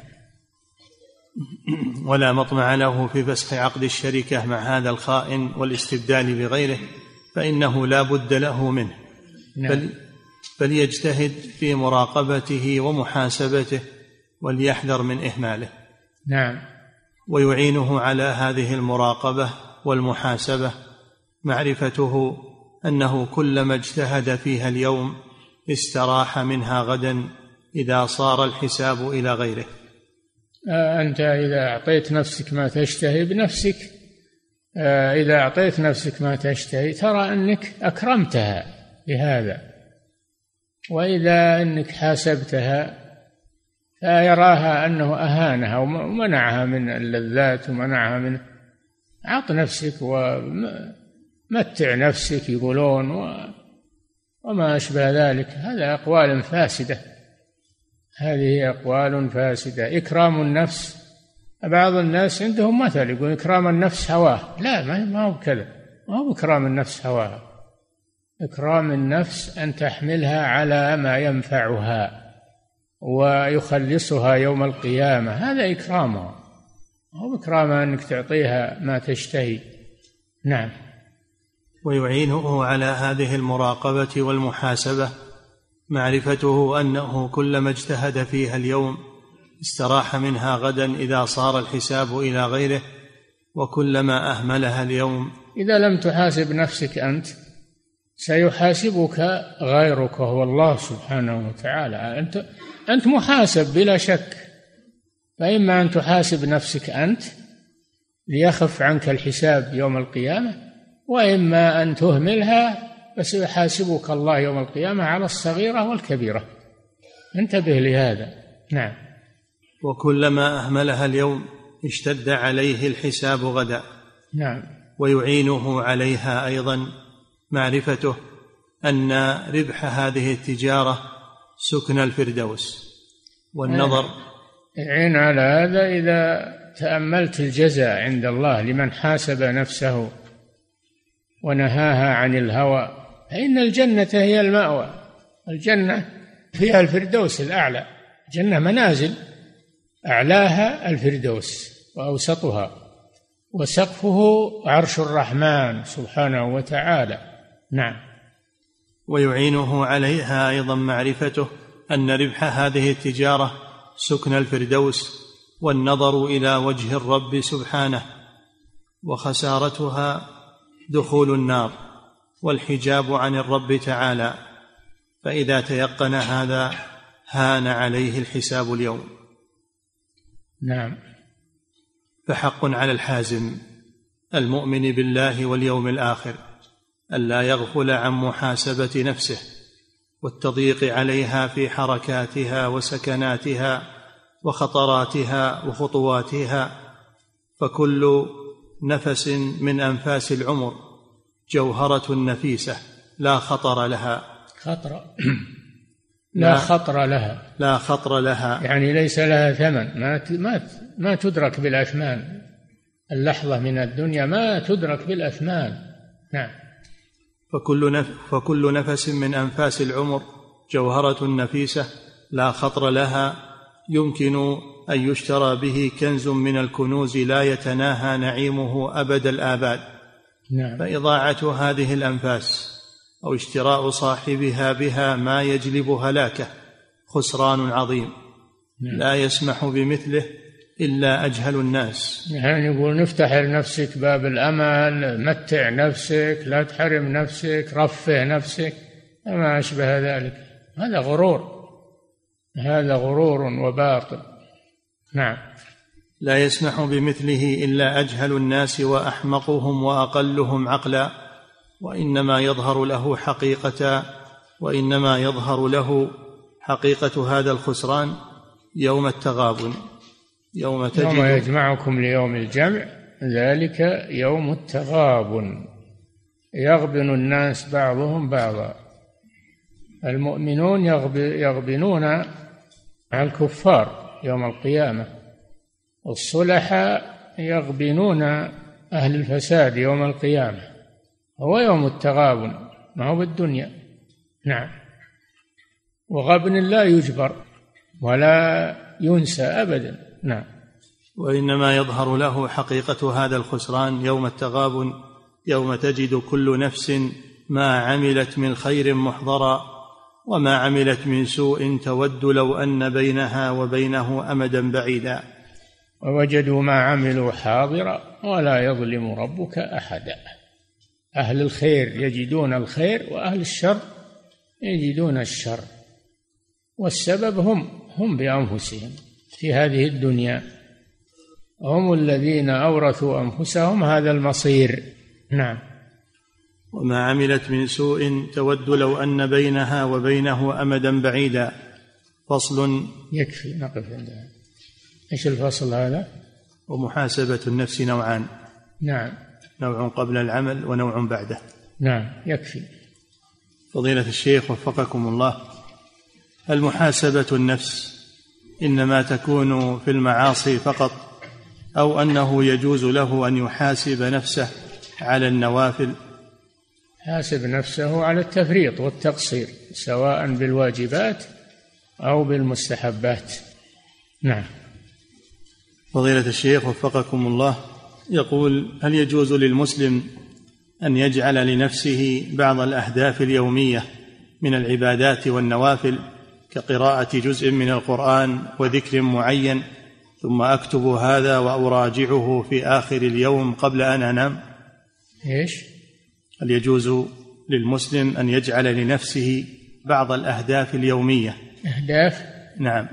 ولا مطمع له في فسخ عقد الشركة مع هذا الخائن والاستبدال بغيره، فإنه لا بد له منه. نعم. بل يجتهد في مراقبته ومحاسبته وليحذر من إهماله. نعم. ويعينه على هذه المراقبة والمحاسبة معرفته أنه كلما اجتهد فيها اليوم استراح منها غدا إذا صار الحساب إلى غيره. أنت إذا أعطيت نفسك ما تشتهي بنفسك، إذا أعطيت نفسك ما تشتهي ترى أنك أكرمتها بهذا، وإذا أنك حاسبتها فيراها أنه أهانها ومنعها من اللذات ومنعها من. أعط نفسك ومتع نفسك يقولون وما أشبه ذلك، هذا أقوال فاسدة، هذه أقوال فاسدة. إكرام النفس، بعض الناس عندهم مثل يقول إكرام النفس هواه، لا ما هو كذا، ما هو إكرام النفس هواه. إكرام النفس أن تحملها على ما ينفعها ويخلصها يوم القيامة، هذا إكرامها، هو إكرامها أنك تعطيها ما تشتهي. نعم. ويعينه على هذه المراقبة والمحاسبة معرفته أنه كلما اجتهد فيها اليوم استراح منها غدا إذا صار الحساب إلى غيره، وكلما أهملها اليوم. إذا لم تحاسب نفسك أنت سيحاسبك غيرك وهو الله سبحانه وتعالى. أنت محاسب بلا شك، فإما أن تحاسب نفسك أنت ليخف عنك الحساب يوم القيامة، وإما أن تهملها فسيحاسبك الله يوم القيامة على الصغيرة والكبيرة. انتبه لهذا. نعم. وكلما أهملها اليوم اشتد عليه الحساب غدا. نعم. ويعينه عليها أيضا معرفته أن ربح هذه التجارة سكن الفردوس، والنظر. يعين على هذا إذا تأملت الجزاء عند الله لمن حاسب نفسه ونهاها عن الهوى، فإن الجنة هي المأوى، الجنة فيها الفردوس الأعلى، جنة منازل أعلاها الفردوس وأوسطها، وسقفه عرش الرحمن سبحانه وتعالى. نعم. ويعينه عليها أيضا معرفته أن ربح هذه التجارة سكن الفردوس والنظر إلى وجه الرب سبحانه، وخسارتها دخول النار والحجاب عن الرب تعالى. فإذا تيقن هذا هان عليه الحساب اليوم. نعم. فحق على الحازم المؤمن بالله واليوم الآخر ألا يغفل عن محاسبة نفسه والتضييق عليها في حركاتها وسكناتها وخطراتها وخطواتها، فكل نفس من أنفاس العمر جوهرة نفيسة لا خطر لها. لا خطر لها يعني ليس لها ثمن، ما تدرك بالأثمان، اللحظة من الدنيا ما تدرك بالأثمان. نعم. فكل نفس من أنفاس العمر جوهرة نفيسة لا خطر لها، يمكن أن يشترى به كنز من الكنوز لا يتناهى نعيمه أبد الآباد. نعم. فإضاعة هذه الأنفاس أو اشتراء صاحبها بها ما يجلب هلاكه خسران عظيم. نعم. لا يسمح بمثله إلا أجهل الناس. يعني يقول نفتح لنفسك باب الأمل، متع نفسك، لا تحرم نفسك، رفه نفسك، وما أشبه ذلك. هذا غرور، هذا غرور وباطل. نعم. لا يسمح بمثله إلا أجهل الناس وأحمقهم وأقلهم عقلا، وإنما يظهر له حقيقة هذا الخسران يوم التغابن، يوم يجمعكم ليوم الجمع، ذلك يوم التغابن، يغبن الناس بعضهم بعضا. المؤمنون يغبنون على الكفار يوم القيامة، والصلحاء يغبنون أهل الفساد يوم القيامة. هو يوم التغابن، ما هو بالدنيا. نعم. وغبن لا يجبر ولا ينسى أبدا. نعم. وإنما يظهر له حقيقة هذا الخسران يوم التغابن، يوم تجد كل نفس ما عملت من خير محضرا وما عملت من سوء تود لو أن بينها وبينه أمدا بعيدا. ووجدوا ما عملوا حاضرا ولا يظلم ربك أحدا. أهل الخير يجدون الخير وأهل الشر يجدون الشر، والسبب هم بأنفسهم في هذه الدنيا، هم الذين أورثوا أنفسهم هذا المصير. نعم. وما عملت من سوء تود لو أن بينها وبينه أمدا بعيدا. فصل. يكفي نقف عندها. إيش الفصل هذا؟ ومحاسبة النفس نوعان. نعم. نوع قبل العمل ونوع بعده. نعم. يكفي. فضيلة الشيخ وفقكم الله، المحاسبة النفس إنما تكون في المعاصي فقط، أو أنه يجوز له أن يحاسب نفسه على النوافل؟ حاسب نفسه على التفريط والتقصير، سواء بالواجبات أو بالمستحبات. نعم. فضيلة الشيخ وفقكم الله، يقول: هل يجوز للمسلم أن يجعل لنفسه بعض الأهداف اليومية من العبادات والنوافل كقراءة جزء من القرآن وذكر معين، ثم أكتب هذا وأراجعه في آخر اليوم قبل أن أنام؟ إيش؟ هل يجوز للمسلم أن يجعل لنفسه بعض الأهداف اليومية؟ أهداف؟ نعم.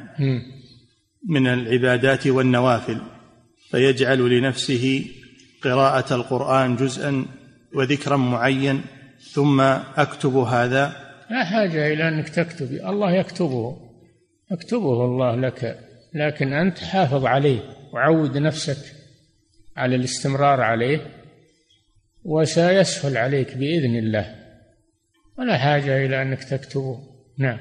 من العبادات والنوافل، فيجعل لنفسه قراءة القرآن جزءا وذكرا معين، ثم أكتب هذا؟ لا حاجة إلى أنك تكتب، الله يكتبه الله لك، لكن أنت حافظ عليه وعود نفسك على الاستمرار عليه، وسيسهل عليك بإذن الله، ولا حاجة إلى أنك تكتبه. نعم.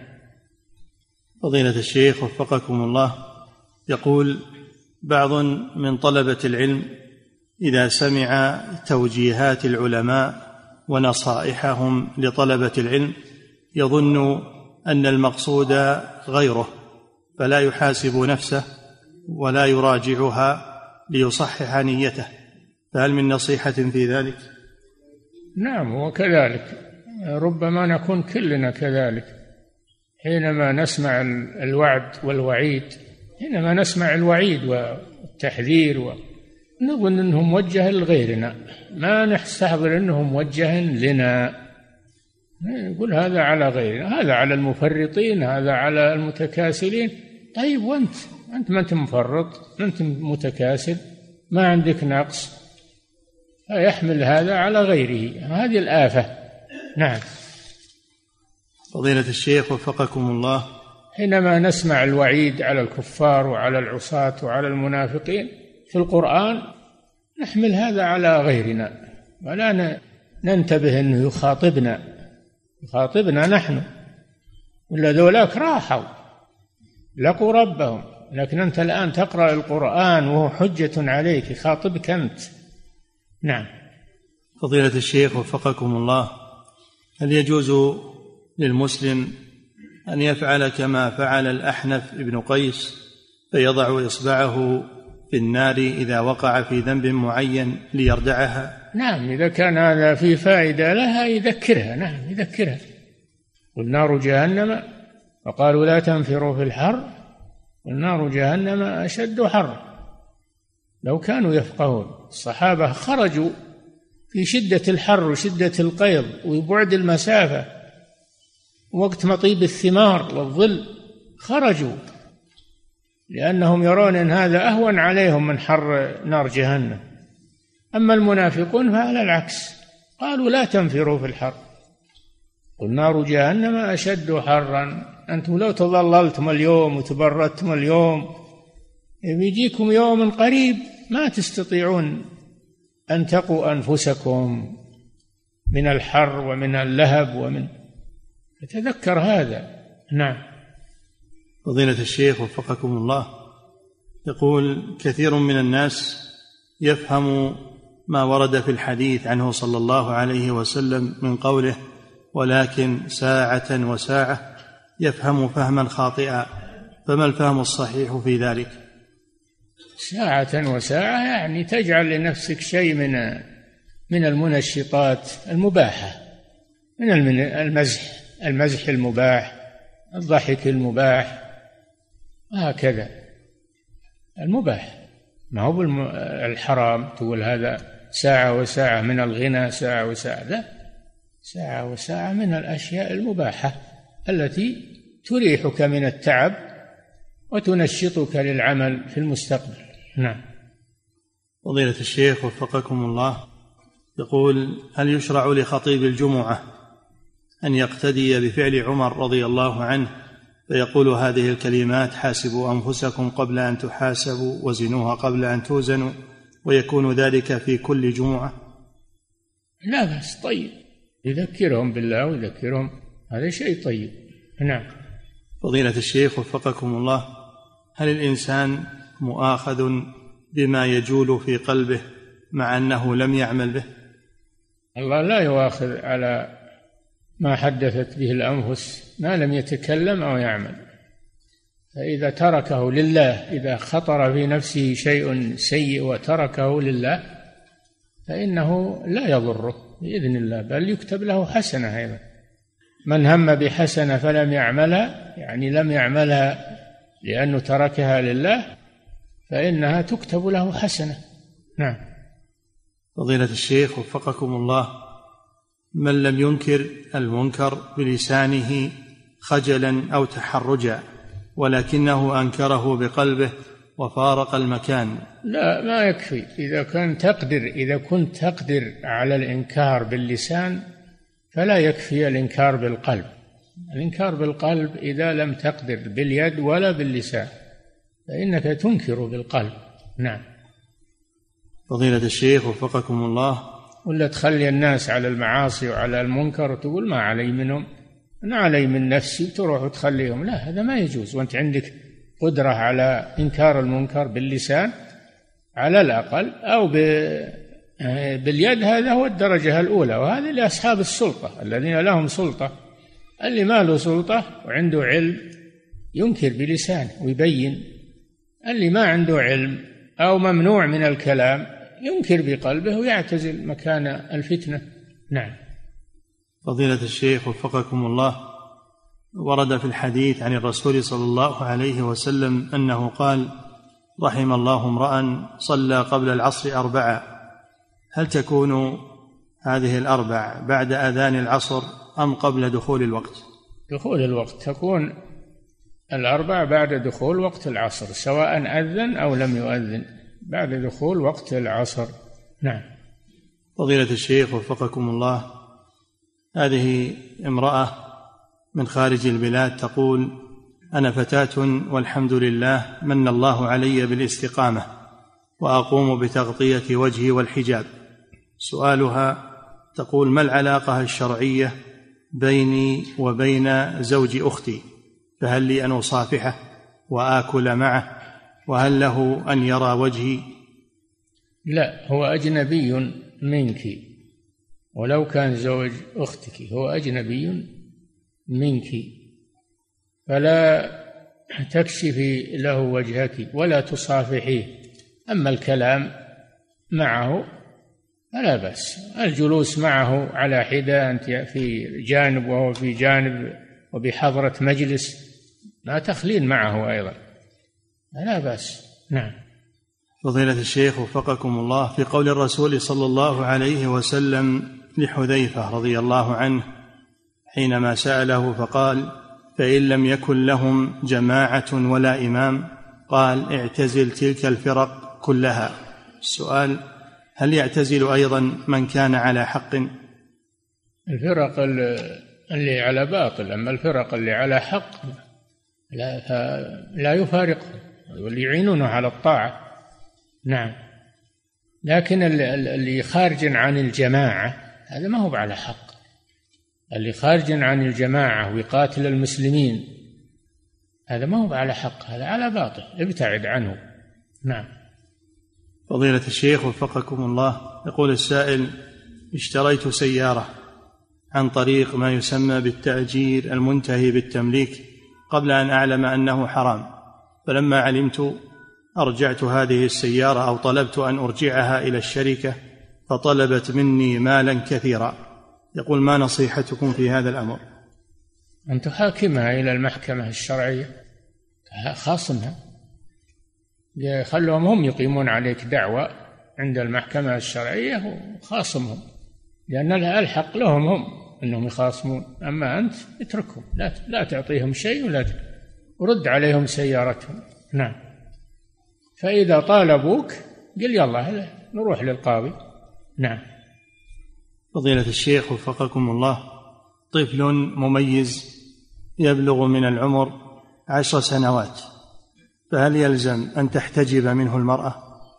فضيلة الشيخ وفقكم الله، يقول بعض من طلبة العلم إذا سمع توجيهات العلماء ونصائحهم لطلبة العلم يظن أن المقصود غيره، فلا يحاسب نفسه ولا يراجعها ليصحح نيته، فهل من نصيحة في ذلك؟ نعم، وكذلك ربما نكون كلنا كذلك، حينما نسمع الوعد والوعيد، حينما نسمع الوعيد والتحذير ونظن أنه موجه لغيرنا، ما نستحضر أنه موجه لنا، يقول هذا على غيرنا، هذا على المفرطين، هذا على المتكاسلين. طيب وأنت ما أنت مفرط، ما أنت متكاسل، ما عندك نقص، يحمل هذا على غيره، هذه الآفة. نعم. فضيلة الشيخ وفقكم الله، حينما نسمع الوعيد على الكفار وعلى العصاة وعلى المنافقين في القرآن نحمل هذا على غيرنا، ولا ننتبه أنه يخاطبنا نحن، ولا ذولاك راحوا لقوا ربهم، لكن أنت الآن تقرأ القرآن وهو حجة عليك، يخاطبك أنت. نعم. فضيلة الشيخ وفقكم الله، هل يجوز للمسلم أن يفعل كما فعل الأحنف بن قيس فيضع إصبعه في النار إذا وقع في ذنب معين ليردعها؟ نعم، إذا كان هذا فيه فائدة لها يذكرها. نعم، يذكرها. والنار جهنم، وقالوا لا تنفروا في الحر والنار جهنم أشد حر. لو كانوا يفقهون. الصحابة خرجوا في شدة الحر وشدة القيض وبعد المسافة وقت مطيب الثمار والظل، خرجوا لأنهم يرون أن هذا أهون عليهم من حر نار جهنم. أما المنافقون فعلى العكس، قالوا لا تنفروا في الحر، قل نار جهنم أشد حرا، أنتم لو تظللتم اليوم وتبردتم اليوم بيجيكم يوم قريب ما تستطيعون أن تقوا أنفسكم من الحر ومن اللهب ومن، فتذكر هذا. نعم. فضيلة الشيخ وفقكم الله، يقول كثير من الناس يفهم ما ورد في الحديث عنه صلى الله عليه وسلم من قوله ولكن ساعة وساعة، يفهم فهما خاطئا، فما الفهم الصحيح في ذلك؟ ساعة وساعة يعني تجعل لنفسك شيء من المنشطات المباحة، من المزح المباح، الضحك المباح، هكذا المباح، ما هو الحرام تقول هذا ساعة وساعة من الغنى، ساعة وساعة، لا، ساعة وساعة من الأشياء المباحة التي تريحك من التعب وتنشطك للعمل في المستقبل. نعم. فضيلة الشيخ وفقكم الله، يقول هل يشرع لخطيب الجمعة أن يقتدي بفعل عمر رضي الله عنه فيقول هذه الكلمات حاسبوا أنفسكم قبل أن تحاسبوا وزنوها قبل أن توزنوا، ويكون ذلك في كل جمعة؟ لا بس، طيب، يذكرهم بالله ويذكرهم، هذا شيء طيب. نعم. فضيلة الشيخ وفقكم الله، هل الإنسان مؤاخذ بما يجول في قلبه مع أنه لم يعمل به؟ الله لا يؤاخذ على ما حدثت به الأنفس ما لم يتكلم أو يعمل، فإذا تركه لله، إذا خطر في نفسه شيء سيء وتركه لله فإنه لا يضره بإذن الله، بل يكتب له حسنة أيضا. من هم بحسنة فلم يعملها، يعني لم يعملها لأنه تركها لله، فإنها تكتب له حسنة. نعم. فضيلة الشيخ وفقكم الله، من لم ينكر المنكر بلسانه خجلا أو تحرجا ولكنه أنكره بقلبه وفارق المكان، لا، ما يكفي. إذا كنت تقدر على الإنكار باللسان فلا يكفي الإنكار بالقلب. الإنكار بالقلب إذا لم تقدر باليد ولا باللسان فإنك تنكر بالقلب. نعم. فضيلة الشيخ وفقكم الله، ولا تخلي الناس على المعاصي وعلى المنكر وتقول ما علي منهم، أنا علي من نفسي، وتروح وتخليهم، لا، هذا ما يجوز. وأنت عندك قدرة على إنكار المنكر باللسان على الأقل أو باليد، هذا هو الدرجة الأولى، وهذه لأصحاب السلطة الذين لهم سلطة. اللي ما له سلطة وعنده علم ينكر بلسانه ويبين، اللي ما عنده علم أو ممنوع من الكلام ينكر بقلبه ويعتزل مكان الفتنة. نعم. فضيلة الشيخ وفقكم الله، ورد في الحديث عن الرسول صلى الله عليه وسلم أنه قال رحم الله امرأ صلى قبل العصر 4، هل تكون هذه 4 بعد أذان العصر أم قبل دخول الوقت؟ دخول الوقت، تكون 4 بعد دخول وقت العصر، سواء أذن أو لم يؤذن، بعد دخول وقت العصر. نعم. فضيلة الشيخ وفقكم الله، هذه امرأة من خارج البلاد تقول أنا فتاة والحمد لله من الله علي بالاستقامة وأقوم بتغطية وجهي والحجاب. سؤالها تقول ما العلاقة الشرعية بيني وبين زوج أختي؟ فهل لي أن أصافحه وآكل معه؟ وهل له أن يرى وجهي؟ لا، هو أجنبي منك، ولو كان زوج أختك هو أجنبي منك، فلا تكشفي له وجهك ولا تصافحيه. أما الكلام معه فلا بأس، الجلوس معه على حدة، أنت في جانب وهو في جانب وبحضرة مجلس، لا تخلين معه أيضا، لا بأس. نعم. فضيلة الشيخ وفقكم الله، في قول الرسول صلى الله عليه وسلم لحذيفة رضي الله عنه حينما سأله فقال: فإن لم يكن لهم جماعة ولا إمام، قال: اعتزل تلك الفرق كلها. السؤال: هل يعتزل أيضا من كان على حق؟ الفرق اللي على باطل، أما الفرق اللي على حق لا يفارقهم، واللي يعينونه على الطاعة. نعم. لكن اللي خارج عن الجماعة هذا ما هو على حق. اللي خارج عن الجماعة ويقاتل المسلمين هذا ما هو على حق، هذا على باطل، ابتعد عنه. نعم. فضيلة الشيخ وفقكم الله، يقول السائل: اشتريت سيارة عن طريق ما يسمى بالتأجير المنتهي بالتمليك قبل أن أعلم أنه حرام، فلما علمت أرجعت هذه السيارة أو طلبت أن أرجعها إلى الشركة فطلبت مني مالا كثيرا. يقول: ما نصيحتكم في هذا الأمر؟ أن تحاكمها إلى المحكمة الشرعية، خاصمها، خلهم هم يقيمون عليك دعوة عند المحكمة الشرعية وخاصمهم، لأن الحق لهم هم أنهم يخاصمون، أما أنت اتركهم، لا تعطيهم شيء ولا ورد عليهم سيارتهم. نعم. فإذا طالبوك قل يلا نروح للقاضي. نعم. فضيلة الشيخ وفقكم الله، طفل مميز يبلغ من العمر 10 سنوات، فهل يلزم أن تحتجب منه المرأة؟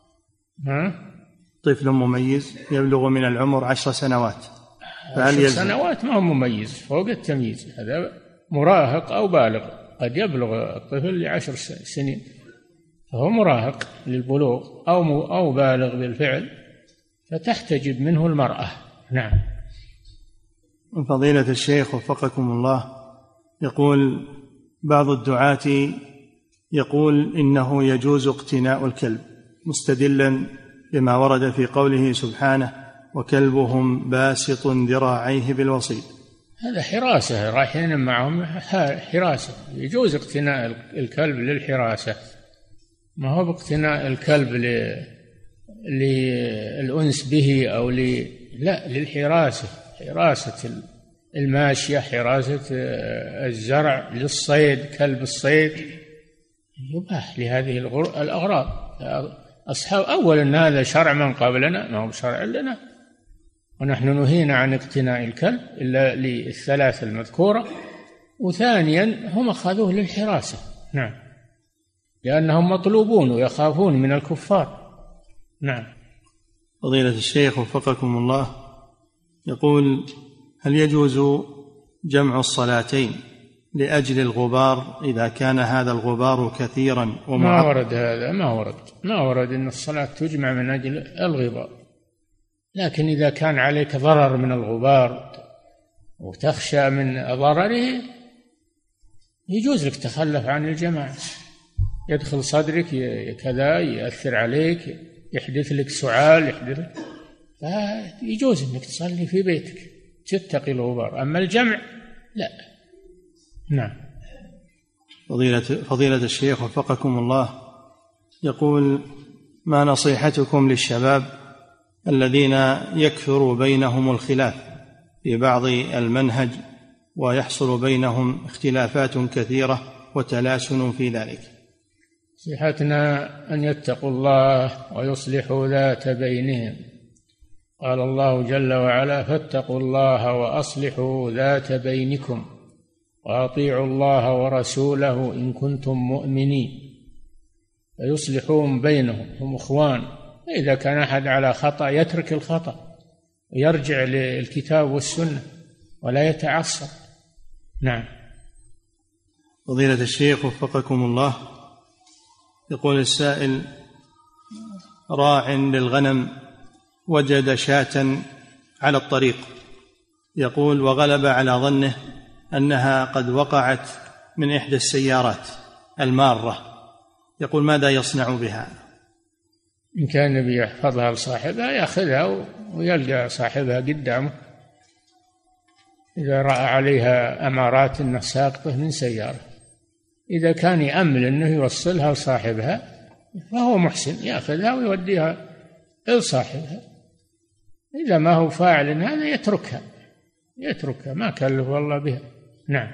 طفل مميز يبلغ من العمر 10 سنوات، فهل 10 سنوات ما هو مميز، فوق التمييز، هذا مراهق أو بالغ. قد يبلغ الطفل ل10 سنين فهو مراهق للبلوغ أو بالغ بالفعل، فتحتجب منه المرأة. نعم. فضيلة الشيخ وفقكم الله، يقول بعض الدعاة يقول إنه يجوز اقتناء الكلب مستدلا بما ورد في قوله سبحانه: وكلبهم باسط ذراعيه بالوصيد. هذا حراسة، رايحين معهم حراسة، يجوز اقتناء الكلب للحراسة، ما هو باقتناء الكلب للأنس به أو لا، للحراسة، حراسة الماشية، حراسة الزرع، للصيد، كلب الصيد يباح لهذه الأغراض. أصحاب أولا هذا شرع من قبلنا، ما هو شرع لنا، ونحن نهينا عن اقتناء الكلب إلا للثلاث المذكورة. وثانيا هم أخذوه للحراسة. نعم، لأنهم مطلوبون ويخافون من الكفار. نعم. فضيلة الشيخ وفقكم الله، يقول: هل يجوز جمع الصلاتين لأجل الغبار إذا كان هذا الغبار كثيرا ما ورد هذا، ما ورد أن الصلاة تجمع من أجل الغبار، لكن إذا كان عليك ضرر من الغبار وتخشى من ضرره يجوز لك تخلف عن الجماعة. يدخل صدرك كذا، يأثر عليك، يحدث لك سعال، فيجوز أنك تصلي في بيتك تتقي الغبار، أما الجمع لا. نعم. فضيلة الشيخ وفقكم الله، يقول: ما نصيحتكم للشباب الذين يكثر بينهم الخلاف في بعض المنهج ويحصل بينهم اختلافات كثيرة وتلاسن في ذلك؟ نصيحتنا أن يتقوا الله ويصلحوا ذات بينهم. قال الله جل وعلا: فاتقوا الله وأصلحوا ذات بينكم وأطيعوا الله ورسوله إن كنتم مؤمنين. فيصلحون بينهم، هم إخوان. إذا كان أحد على خطأ يترك الخطأ ويرجع للكتاب والسنة ولا يتعصب. نعم. فضيلة الشيخ وفقكم الله، يقول السائل: راع للغنم وجد شاة على الطريق، يقول: وغلب على ظنه أنها قد وقعت من إحدى السيارات المارة، يقول: ماذا يصنع بها؟ إن كان بيحفظها لصاحبها يأخذها ويلقى صاحبها قدامه، إذا رأى عليها أمارات أنها ساقطة من سيارة. إذا كان يأمل أنه يوصلها لصاحبها فهو محسن يأخذها ويوديها إلى صاحبها. إذا ما هو فاعل هذا يتركها ما كلف الله بها. نعم،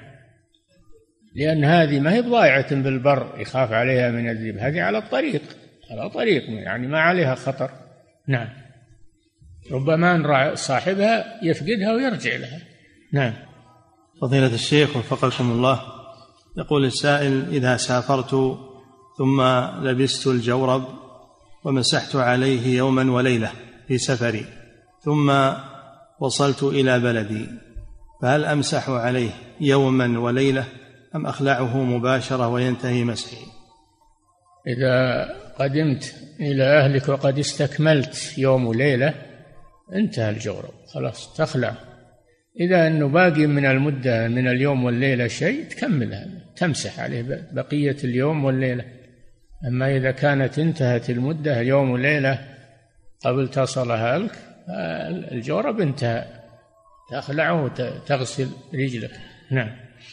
لأن هذه ما هي بضائعة بالبر يخاف عليها من الذئب، هذه على طريق يعني ما عليها خطر. نعم، ربما أن صاحبها يفقدها ويرجع لها. نعم. فضيلة الشيخ وفقكم الله، يقول السائل: إذا سافرت ثم لبست الجورب ومسحت عليه يوما وليلة في سفري ثم وصلت إلى بلدي، فهل أمسح عليه يوما وليلة أم أخلعه مباشرة وينتهي مسحي؟ إذا قدمت إلى أهلك وقد استكملت يوم وليلة انتهى الجورب، خلاص تخلع. إذا أنه باقي من المدة من اليوم والليلة شيء تكملها، تمسح عليه بقية اليوم والليلة. أما إذا كانت انتهت المدة اليوم والليلة قبل تصلها لك الجورب انتهى، تخلعه وتغسل رجلك. نعم.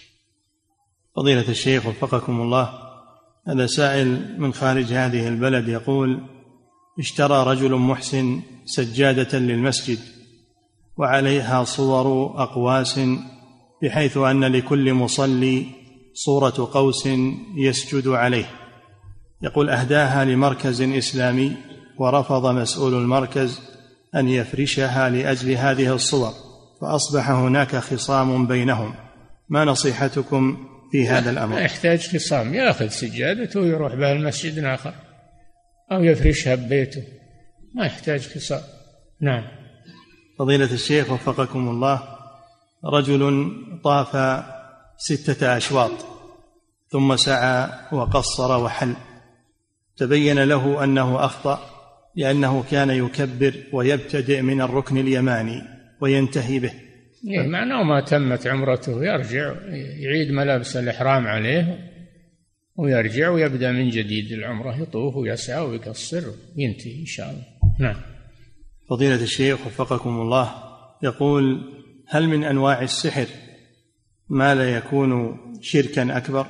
فضيلة الشيخ وفقكم الله، هذا سائل من خارج هذه البلد يقول: اشترى رجل محسن سجادة للمسجد وعليها صور أقواس بحيث أن لكل مصلي صورة قوس يسجد عليه. يقول: أهداها لمركز إسلامي ورفض مسؤول المركز أن يفرشها لأجل هذه الصور، فأصبح هناك خصام بينهم، ما نصيحتكم في هذا الأمر؟ ما يحتاج خصام، يأخذ سجادته ويروح بها المسجد آخر أو يفرشها ببيته، ما يحتاج خصام. نعم. فضيلة الشيخ وفقكم الله، رجل طاف 6 أشواط ثم سعى وقصر وحل، تبين له أنه أخطأ لأنه كان يكبر ويبتدئ من الركن اليماني وينتهي به. معناه ما تمت عمرته، يرجع يعيد ملابس الإحرام عليه ويرجع ويبدأ من جديد العمرة، يطوف ويسعى ويقصر وينتهي إن شاء الله. نعم. فضيلة الشيخ وفقكم الله، يقول: هل من أنواع السحر ما لا يكون شركا أكبر؟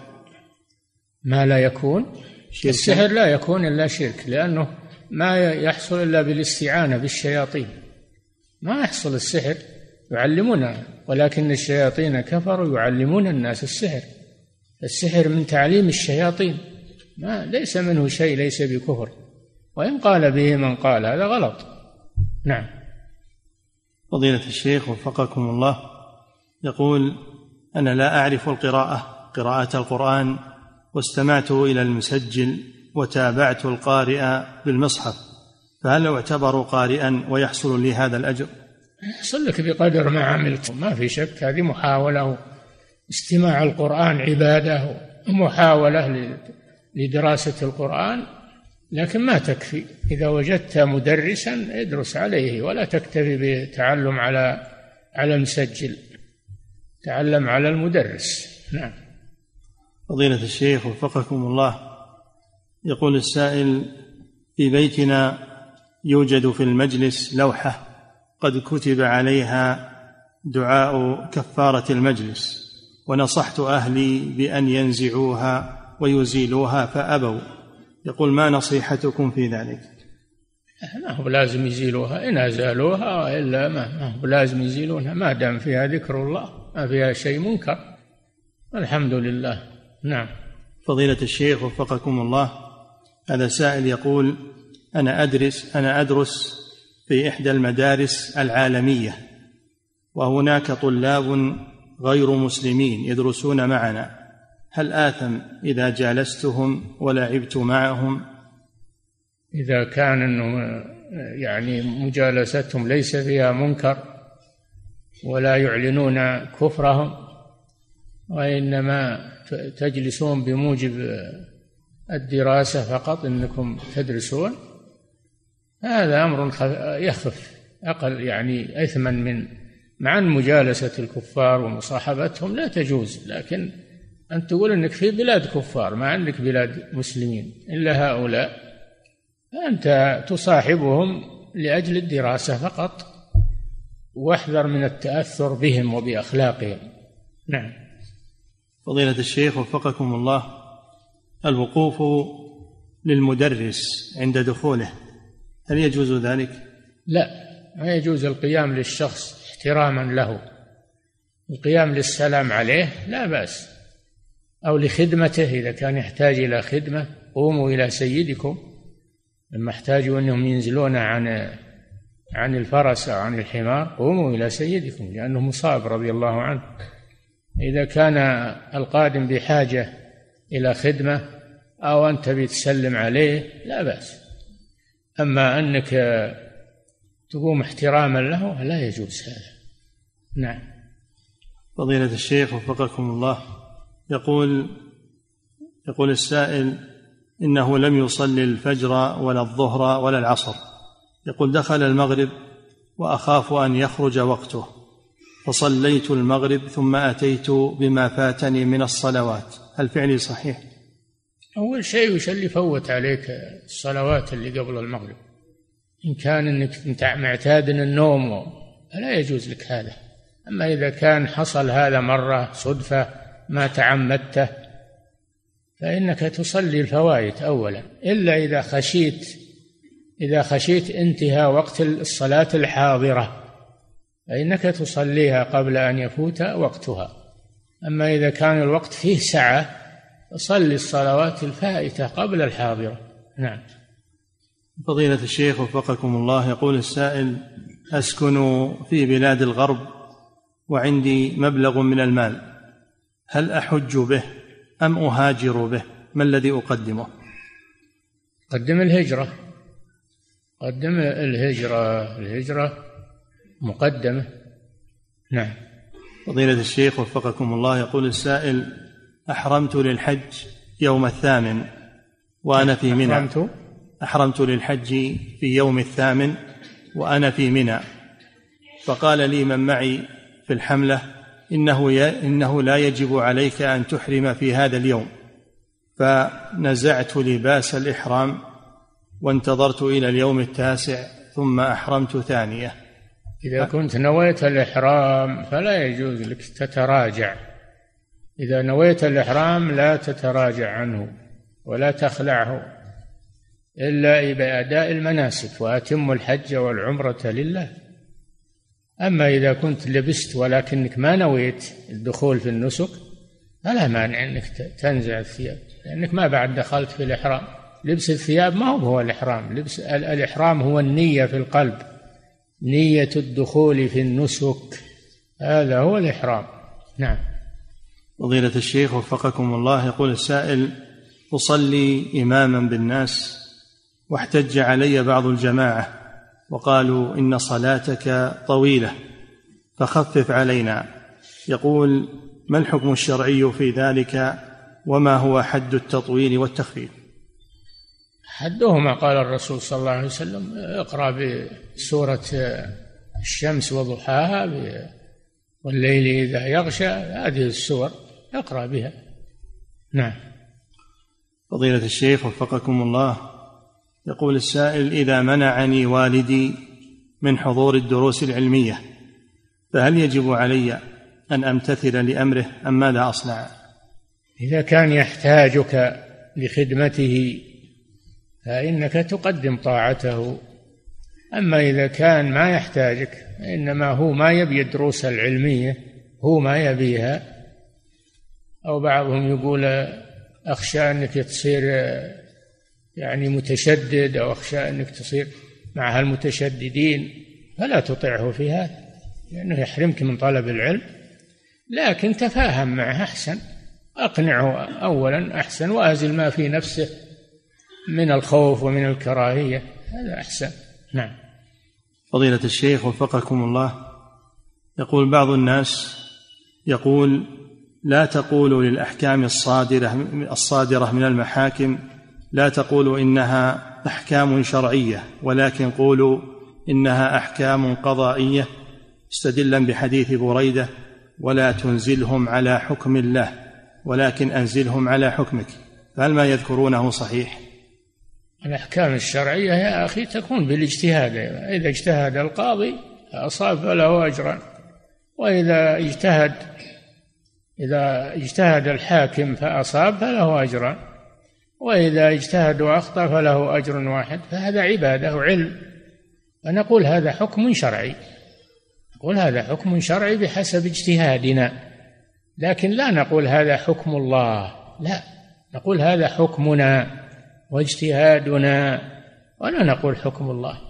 ما لا يكون شركا؟ السحر لا يكون إلا شرك، لأنه ما يحصل إلا بالاستعانة بالشياطين، ما يحصل السحر. يعلمونها، ولكن الشياطين كفروا يعلمون الناس السحر. السحر من تعليم الشياطين، ما ليس منه شيء، ليس بكفر، وإن قال به من قال هذا غلط. نعم. فضيلة الشيخ وفقكم الله، يقول: أنا لا أعرف قراءة القرآن، واستمعت إلى المسجل وتابعت القارئ بالمصحف، فهل أعتبر قارئا ويحصل لي هذا الأجر؟ يحصل لك بقدر ما عملت، ما في شك، هذه محاولة. استماع القرآن عبادة ومحاولة لدراسة القرآن، لكن ما تكفي. إذا وجدت مدرسا ادرس عليه، ولا تكتفي بتعلم على المسجل، تعلم على المدرس. نعم. فضيلة الشيخ وفقكم الله، يقول السائل: في بيتنا يوجد في المجلس لوحة قد كتب عليها دعاء كفارة المجلس، ونصحت أهلي بأن ينزعوها ويزيلوها فأبوا. يقول: ما نصيحتكم في ذلك؟ ما هو لازم يزيلوها، إن أزالوها إلا ما هو لازم يزيلونها، ما دام فيها ذكر الله، ما فيها شيء منكر، الحمد لله. نعم. فضيلة الشيخ وفقكم الله، هذا سائل يقول: أنا أدرس في إحدى المدارس العالمية، وهناك طلاب غير مسلمين يدرسون معنا، هل آثم إذا جالستهم ولعبت معهم؟ إذا كان أنه يعني مجالستهم ليس فيها منكر ولا يعلنون كفرهم، وإنما تجلسون بموجب الدراسة فقط، إنكم تدرسون، هذا أمر يخف أقل يعني إثما من مع مجالسة الكفار ومصاحبتهم لا تجوز. لكن أن تقول أنك في بلاد كفار ما عندك بلاد مسلمين إلا هؤلاء، فأنت تصاحبهم لأجل الدراسة فقط، واحذر من التأثر بهم وبأخلاقهم. نعم. فضيلة الشيخ وفقكم الله، الوقوف للمدرس عند دخوله، هل يجوز ذلك؟ لا، ما يجوز القيام للشخص احتراما له، القيام للسلام عليه لا بأس، أو لخدمته إذا كان يحتاج إلى خدمة. قوموا إلى سيدكم لما احتاجوا أنهم ينزلون عن الفرس أو عن الحمار، قوموا إلى سيدكم، لأنه مصاب رضي الله عنه. إذا كان القادم بحاجة إلى خدمة أو أنت بتسلم عليه لا بأس، أما أنك تقوم احتراما له لا يجوز هذا. نعم. فضيلة الشيخ وفقكم الله، يقول السائل إنه لم يصلي الفجر ولا الظهر ولا العصر، يقول دخل المغرب وأخاف أن يخرج وقته، فصليت المغرب ثم أتيت بما فاتني من الصلوات، هل فعلي صحيح؟ أول شيء وش اللي فوت عليك الصلوات اللي قبل المغرب؟ إن كان أنك معتاد النوم فلا يجوز لك هذا، أما إذا كان حصل هذا مرة صدفة ما تعمدته فإنك تصلي الفوائت أولا، إلا إذا خشيت انتهاء وقت الصلاة الحاضرة فإنك تصليها قبل أن يفوت وقتها. أما إذا كان الوقت فيه سعة فصلي الصلوات الفائتة قبل الحاضرة. نعم. فضيلة الشيخ وفقكم الله، يقول السائل أسكن في بلاد الغرب وعندي مبلغ من المال، هل أحج به أم أهاجر به؟ ما الذي أقدمه؟ قدم الهجرة، قدم الهجرة مقدمة. نعم. فضيلة الشيخ وفقكم الله، يقول السائل أحرمت للحج يوم 8 وأنا في منى. أحرمت للحج في يوم 8 وأنا في منى، فقال لي من معي في الحملة إنه لا يجب عليك أن تحرم في هذا اليوم، فنزعت لباس الإحرام وانتظرت إلى اليوم 9 ثم أحرمت ثانية. إذا كنت نويت الإحرام فلا يجوز لك تتراجع، إذا نويت الإحرام لا تتراجع عنه ولا تخلعه إلا بأداء المناسك، وأتم الحج والعمرة لله. أما إذا كنت لبست ولكنك ما نويت الدخول في النسك فلا مانع أنك تنزع الثياب، لأنك ما بعد دخلت في الإحرام. لبس الثياب ما هو الإحرام، لبس الإحرام هو النية في القلب، نية الدخول في النسك، هذا هو الإحرام. نعم. فضيلة الشيخ وفقكم الله، يقول السائل أصلي إماما بالناس واحتج علي بعض الجماعة وقالوا إن صلاتك طويلة فخفف علينا، يقول ما الحكم الشرعي في ذلك وما هو حد التطويل والتخفيف؟ حدهما قال الرسول صلى الله عليه وسلم اقرأ بسورة الشمس وضحاها والليل إذا يغشى، هذه السور اقرأ بها. نعم. فضيلة الشيخ وفقكم الله، يقول السائل إذا منعني والدي من حضور الدروس العلمية فهل يجب علي أن أمتثل لأمره أم ماذا أصنع؟ إذا كان يحتاجك لخدمته فإنك تقدم طاعته، أما إذا كان ما يحتاجك إنما هو ما يبي الدروس العلمية، هو ما يبيها، أو بعضهم يقول أخشى أنك تصير يعني متشدد، أو أخشى أنك تصير مع هالمتشددين، فلا تطعه في هذا لأنه يحرمك من طلب العلم، لكن تفاهم معه أحسن، أقنعه أولا أحسن، وأزل ما في نفسه من الخوف ومن الكراهية، هذا أحسن. نعم. فضيلة الشيخ وفقكم الله، يقول بعض الناس يقول لا تقولوا للأحكام الصادرة من المحاكم لا تقولوا إنها أحكام شرعية، ولكن قولوا إنها أحكام قضائية، استدلا بحديث بريدة ولا تنزلهم على حكم الله ولكن أنزلهم على حكمك، فهل ما يذكرونه صحيح؟ الأحكام الشرعية يا أخي تكون بالاجتهاد، إذا اجتهد القاضي فأصاب فله أجران، وإذا اجتهد الحاكم فأصاب فله أجران، وإذا اجتهد وأخطأ فله أجر واحد، فهذا عبادة وعلم. فنقول هذا حكم شرعي، نقول هذا حكم شرعي بحسب اجتهادنا، لكن لا نقول هذا حكم الله، لا، نقول هذا حكمنا واجتهادنا، ولا نقول حكم الله.